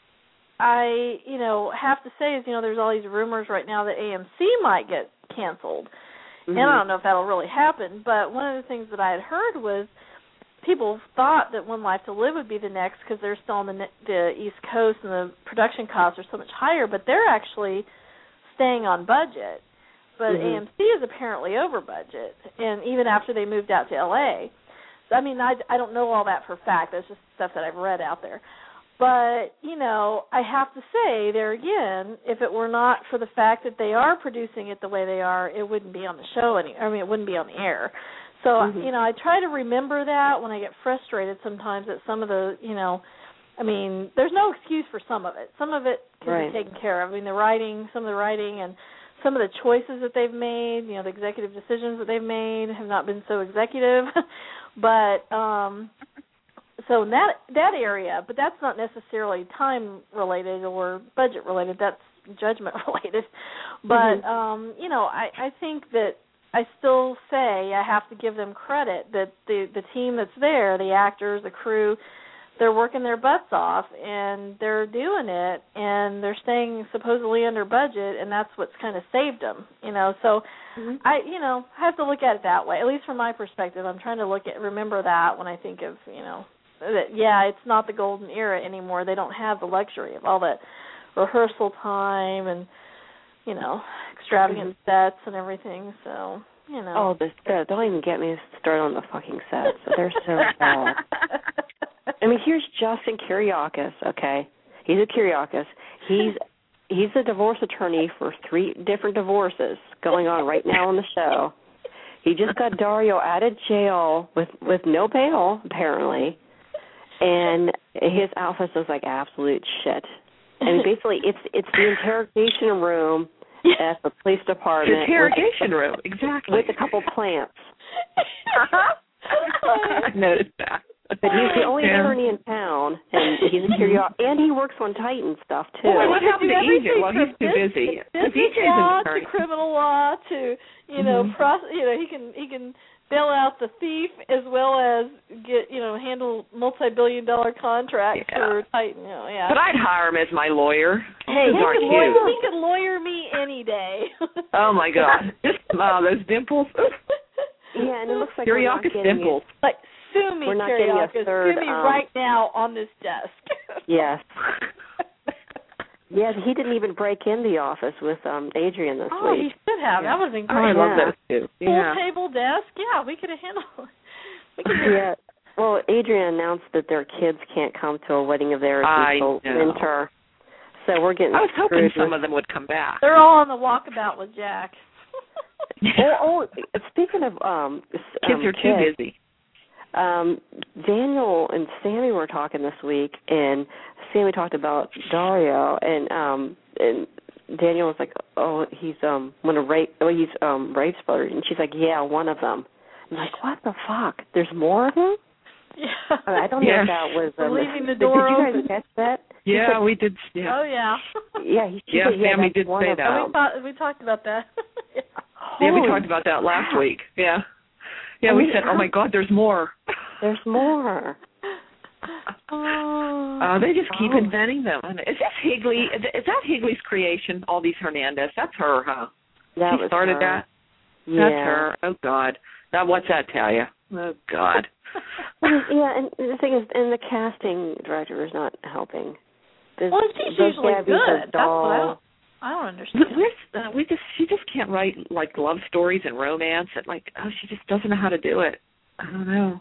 I, you know, have to say is, you know, there's all these rumors right now that A M C might get canceled. Mhm. And I don't know if that'll really happen, but one of the things that I had heard was people thought that One Life to Live would be the next because they're still on the, the East Coast and the production costs are so much higher, but they're actually staying on budget. But Mhm. A M C is apparently over budget, and even after they moved out to L A. So, I mean, I, I don't know all that for a fact. That's just stuff that I've read out there. But, you know, I have to say there again, if it were not for the fact that they are producing it the way they are, it wouldn't be on the show any I mean, it wouldn't be on the air. So, Mhm. you know, I try to remember that when I get frustrated sometimes at some of the, you know, I mean, there's no excuse for some of it. Some of it can Right. be taken care of. I mean, the writing, some of the writing and some of the choices that they've made, you know, the executive decisions that they've made have not been so executive. but um so in that that area, but that's not necessarily time related or budget related. That's judgment related. But Mhm. um, you know, I, I think that I still say I have to give them credit that the the team that's there, the actors, the crew, they're working their butts off and they're doing it and they're staying supposedly under budget, and that's what's kind of saved them, you know. So Mhm. I, you know, I have to look at it that way. At least from my perspective, I'm trying to look at remember that when I think of, you know, that yeah, it's not the golden era anymore. They don't have the luxury of all that rehearsal time and, you know, extravagant Mm-hmm. sets and everything. So, you know. Oh, the sets. Don't even get me started on the fucking sets. They're so bad. I mean, here's Justin Kiriakis, okay? He's a Kiriakis. He's he's a divorce attorney for three different divorces going on right now on the show. He just got Dario out of jail with, with no bail, apparently, and his outfit looks like absolute shit. And basically, it's it's the interrogation room at the police department. Interrogation with, room, exactly. With a couple plants. I noticed that. But he's the only Yeah. attorney in town, and he's a curiosity, and he works on Titan stuff too. Well, what happened to E J? Well, he's too Business- busy. business E J's law an attorney. to criminal law to, you know, Mhm. pros, you know, he can he can bail out the thief as well as get, you know, handle multi-billion dollar contracts yeah. for Titan. You know, yeah. But I'd hire him as my lawyer. Hey, he aren't could, lawyer, cute. he could lawyer me any day. Oh my God! Just uh, those dimples. Yeah, and it looks like Kiriakis we're not getting dimples. it. Like, sue me, We're not getting a Kiriakis. third, Sue me um, right now on this desk. Yes. Yeah, he didn't even break in the office with um Adrian this Oh, week. he should have. Yeah. That would have been Oh, I great. love Yeah. those two. Full Yeah. table desk. Yeah, we could have handled it. We could have Yeah. Well, Adrian announced that their kids can't come to a wedding of theirs I until know. winter. So we're getting I was hoping screwed some with- of them would come back. They're all on the walkabout with Jack. Oh, oh, speaking of um, Kids um, are too kids, busy. Um, Daniel and Sammy were talking this week, and Sammy talked about Dario, and um, and Daniel was like, "Oh, he's um, one of rape, oh, he's um, Rape's brother," and she's like, "Yeah, one of them." I'm like, "What the fuck? There's more of them?" Yeah. I don't know Yeah. if that was um, leaving the did- door Did you open. guys catch that? Yeah, said, we did. Yeah, Oh yeah. yeah, he, she Yeah, said, yeah, Sammy that's did one say of that. them. we thought we talked about that. Yeah. yeah, we Holy talked about that last crap. week. Yeah, yeah, I we mean, said, "Oh my God, there's more." There's more. Oh. Uh, they just keep Oh. inventing them. Is this Higley? Is that Higley's creation? All these Hernandez. That's her, huh? That she was started her. that. Yeah. That's her. Oh God. Now what's that tell you? Oh God. Yeah, and the thing is, and the casting director is not helping. There's, Well, she's those usually Gabby's good. are That's what I dull. don't. I don't understand. We're, uh, we just she just can't write like love stories and romance and like oh she just doesn't know how to do it. I don't know.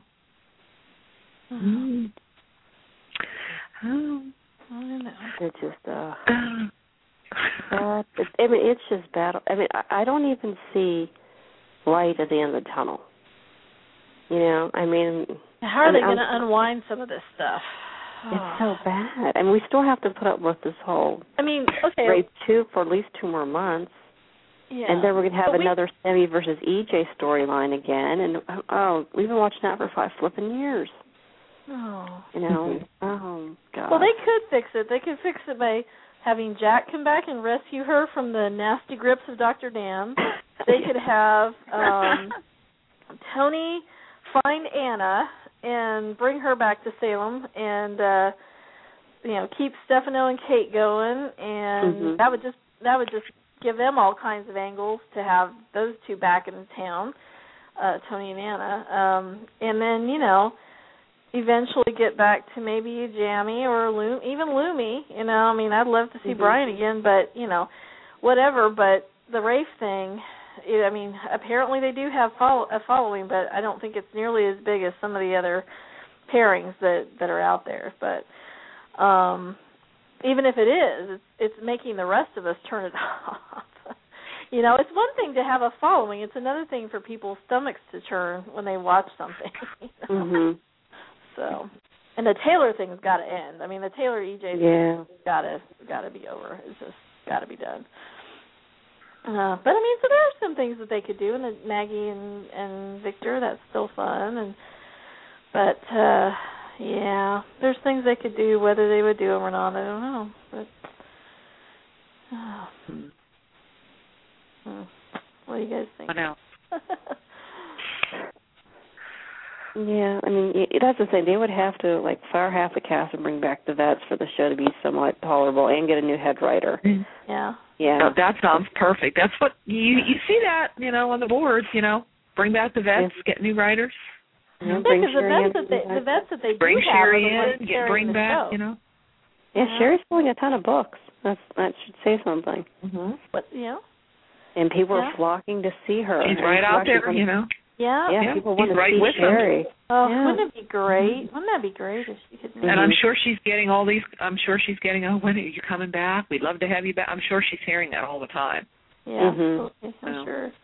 Mm. Oh. I don't know. It's just uh, Uh. bad. It's, I mean, it's just bad. I mean, I, I don't even see light at the end of the tunnel. You know, I mean, How are I they mean, going to I'm- unwind some of this stuff? it's so bad. I mean, we still have to put up with this whole I mean, okay. rape two for at least two more months. Yeah. And then we're going to have But we- another Sammy versus E J storyline again. And, oh, we've been watching that for five flipping years. Oh. You know? Oh, God. Well, they could fix it. They could fix it by having Jack come back and rescue her from the nasty grips of Doctor Dan. They could have um, Tony find Anna and bring her back to Salem and, uh, you know, keep Stefano and Kate going. And Mhm. that would just that would just give them all kinds of angles to have those two back in town, uh, Tony and Anna. Um, and then, you know, eventually get back to maybe Jamie or Loom, even Loomy. You know, I mean, I'd love to see Mhm. Brian again, but, you know, whatever. But the Rafe thing, it, I mean, apparently they do have follow, a following, but I don't think it's nearly as big as some of the other pairings that, that are out there. But um, even if it is, it's, it's making the rest of us turn it off. You know, it's one thing to have a following. It's another thing for people's stomachs to churn when they watch something. You know? Mhm. So, and the Taylor thing's got to end. I mean, the Taylor E J Yeah. thing's got to got to be over. It's just got to be done. Uh, but I mean, so there are some things that they could do, and the Maggie and and Victor, that's still fun. And but uh, yeah, there's things they could do. Whether they would do them or not, I don't know. But oh. hmm. What do you guys think? I know. Yeah, I mean, y- that's the thing. They would have to, like, fire half the cast and bring back the vets for the show to be somewhat tolerable and get a new head writer. Yeah. Yeah. Oh, that sounds perfect. That's what you you see that you know on the boards. You know, bring back the vets, get new writers, Yeah, Yeah, bring because the Sherry vets in. that they the vets that they bring do have Sherry are the ones in, get carrying bring the back. show. You know. Yeah, Yeah. Sherry's selling a ton of books. That's That should say something. Mm-hmm. But you know, And people Yeah. are flocking to see her. She's And right people out actually there. wanna- You know. yeah. Yeah, Yeah, people he's want to right see with them. Sherry. Oh, Yeah. wouldn't it be great? Wouldn't that be great if she could? And I'm Mhm. sure she's getting all these. I'm sure she's getting. Oh, when are you coming back? We'd love to have you back. I'm sure she's hearing that all the time. Yeah, Mhm. absolutely, I'm So. sure.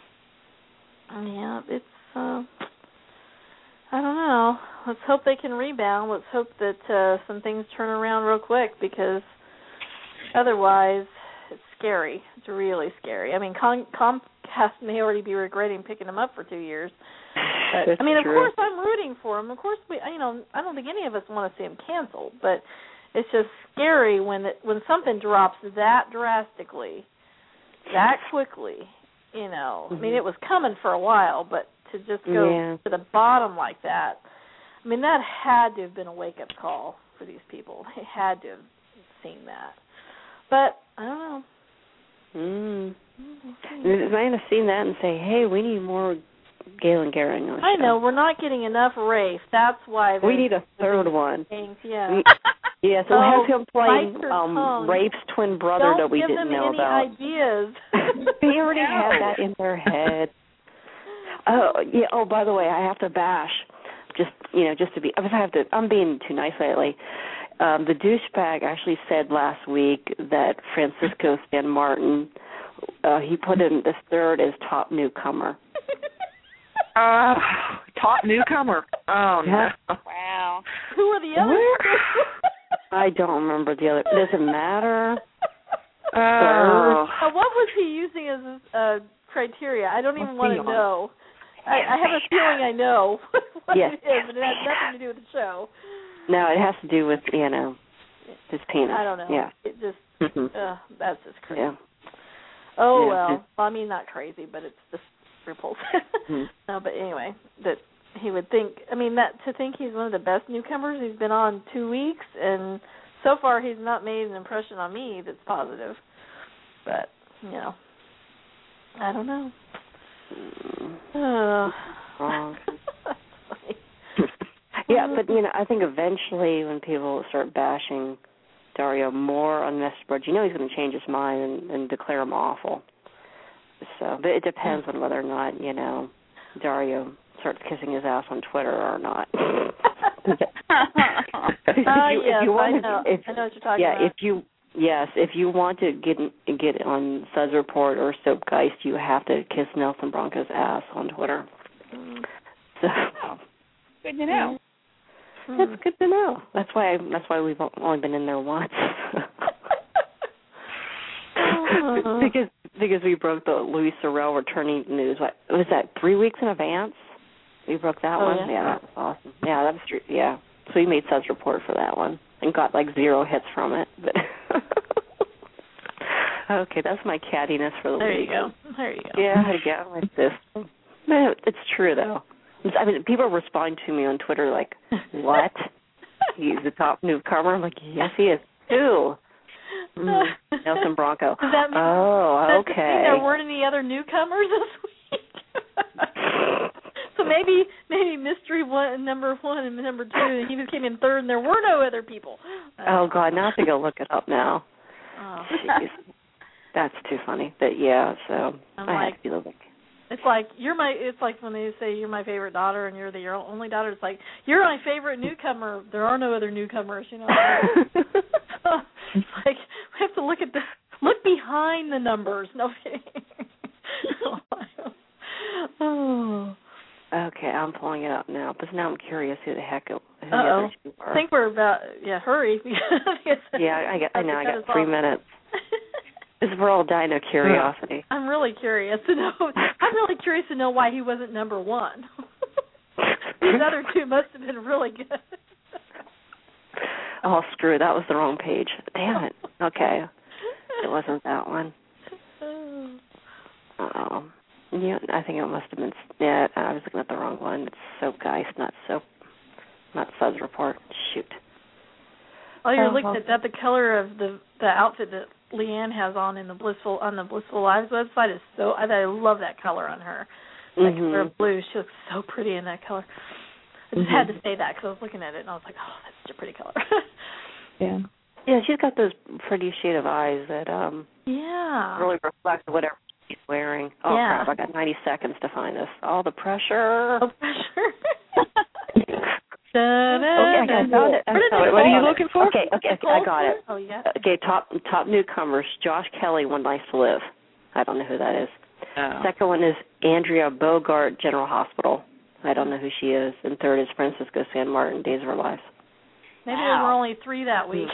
Yeah, it's. Uh, I don't know. Let's hope they can rebound. Let's hope that uh, some things turn around real quick, because otherwise, it's scary. It's really scary. I mean, Com- Comcast may already be regretting picking them up for two years. But, That's I mean, true. of course, I'm rooting for them. Of course, we. You know, I don't think any of us want to see them canceled, but it's just scary when it, when something drops that drastically, that quickly. You know, I mean, it was coming for a while, but to just go yeah. to the bottom like that. I mean, that had to have been a wake-up call for these people. They had to have seen that. But, I don't know. Mm. They might have seen that and say, hey, we need more Galen Gehring on the I show. know, we're not getting enough Rafe. That's why. We need a third one. Things. Yeah. We, yeah, so oh, we'll have him playing um, Rafe's twin brother don't that we give didn't them know any about. Ideas. They already No. had that in their head. Oh, yeah. Oh, by the way, I have to bash. Just, you know, just to be, I have to, I'm being too nice lately. Um, the douchebag actually said last week that Francisco San Martin, uh, he put him this third as top newcomer. Uh, top newcomer. Oh, Yeah. no. Wow. Who are the others? I don't remember the other. Does it matter? Oh. Uh, what was he using as a uh, criteria? I don't even want to know. I, I have a feeling I know what Yes. it is, but it has nothing to do with the show. No, it has to do with, you know, his penis. I don't know. Yeah. It just, Mm-hmm. uh, that's just crazy. Yeah. Oh, Yeah. well. well. I mean, not crazy, but it's just repulsive. Mm-hmm. No, but anyway, that he would think, I mean, that to think he's one of the best newcomers. He's been on two weeks, and so far he's not made an impression on me that's positive. But, you know, I don't know. Oh. Wrong. Yeah, but, you know, I think eventually when people start bashing Dario more on message boards, you know he's going to change his mind and, and declare him awful. So, but it depends on whether or not, you know, Dario starts kissing his ass on Twitter or not. Oh, if you, yes, if you want I know. To, if, I know what you're talking yeah, about. if you, yes, if you want to get get on Suds Report or Soapgeist, you have to kiss Nelson Bronco's ass on Twitter. Mm. So, Good to know. that's good to know. That's why I, that's why we've only been in there once. because because we broke the Louis Sorrell returning news. What was that? Three weeks in advance. We broke that Oh, one. yeah? Yeah, that was awesome. Yeah, that was true. Yeah. So we made Suds Report for that one and got like zero hits from it. But okay, that's my cattiness for the There week. you go. There you go. Yeah, I get like this. Man, it's true though. I mean, people respond to me on Twitter like, "What? He's the top newcomer?" I'm like, "Yes, he is too." Mm, Nelson Bronco. Does that mean, oh, does okay. that mean there weren't any other newcomers this week? So maybe maybe mystery one, number one and number two, and he just came in third, and there were no other people. Oh God, now I have to go look it up now. Oh. Jeez, that's too funny. But yeah, so I'm I like, have to be looking. It's like you're my. It's like when they say you're my favorite daughter, and you're the your only daughter. It's like you're my favorite newcomer. There are no other newcomers, you know. It's like we have to look at the look behind the numbers. No kidding. Oh. Okay, I'm pulling it up now. But now I'm curious who the heck who the Uh-oh. other two are. I think we're about yeah. Hurry. Yeah, I got. I know. I got Cut us three off. minutes. This is we're all dying of curiosity. I'm really curious to know. I'm really curious to know why he wasn't number one. These other two must have been really good. Oh, screw it. That was the wrong page. Damn it. Okay. It wasn't that one. Oh. Yeah, I think it must have been. Yeah, I was looking at the wrong one. It's Soapgeist, not Soap, not Suds Report. Shoot. Oh, you're Oh, looking well. at that. The color of the the outfit that Leanne has on in the Blissful on the Blissful Lives website is so. I, I love that color on her. That Mm-hmm. color of blue. She looks so pretty in that color. I just Mm-hmm. had to say that because I was looking at it and I was like, oh, that's such a pretty color. Yeah. Yeah, she's got those pretty shade of eyes that um Yeah. really reflect whatever she's wearing. Oh Yeah. crap! I got ninety seconds to find this. All the pressure. No pressure. Okay, I got I found it. I Where did found it it. What are you fall? looking for? Okay, okay, okay, I got it. Oh, yeah. Okay, top top newcomers. Josh Kelly, One Life to Live. I don't know who that is. Oh. Second one is Andrea Bogart, General Hospital. I don't know who she is. And third is Francisco San Martin, Days of Our Lives. Maybe Wow. there were only three that week.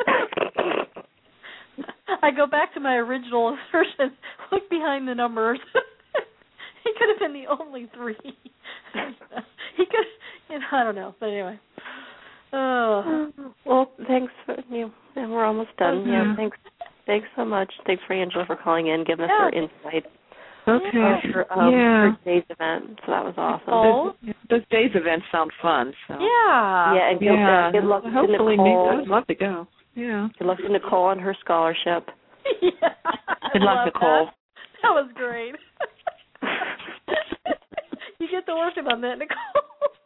I go back to my original assertion. Look behind the numbers. He could have been the only three. He could, you know, I don't know. But anyway. Oh. Well, thanks for you. And we're almost done. Mm-hmm. Yeah, thanks. Thanks so much. Thanks for Angela for calling in, giving us Yeah. her insight. Okay. uh, for, um, yeah. for today's event, so that was awesome. Oh. Those, those days events sound fun. So. Yeah. Yeah, and good, Yeah. good luck Hopefully, to Nicole. me. I would love to go. Yeah. Good luck to Nicole on her scholarship. Yeah. Good luck, Nicole. That. that was great. You get to work on that, Nicole.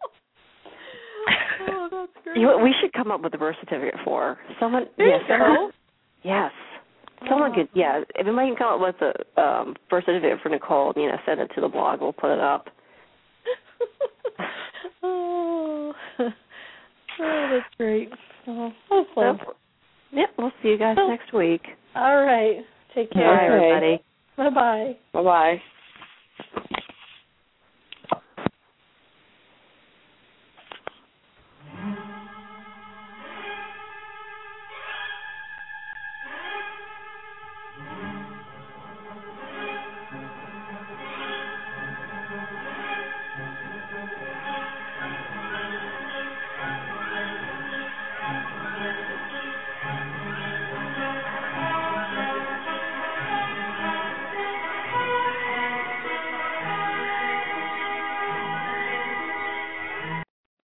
Oh, that's great. You know what we should come up with a birth certificate for someone. There yes, you go. yes. Someone Oh. could. Yeah, if anybody can come up with a um, birth certificate for Nicole, you know, send it to the blog. We'll put it up. Oh. Oh, that's great. Oh, that was fun. So, yep. We'll see you guys Oh. next week. All right. Take care. Bye, everybody. Bye bye. Bye bye.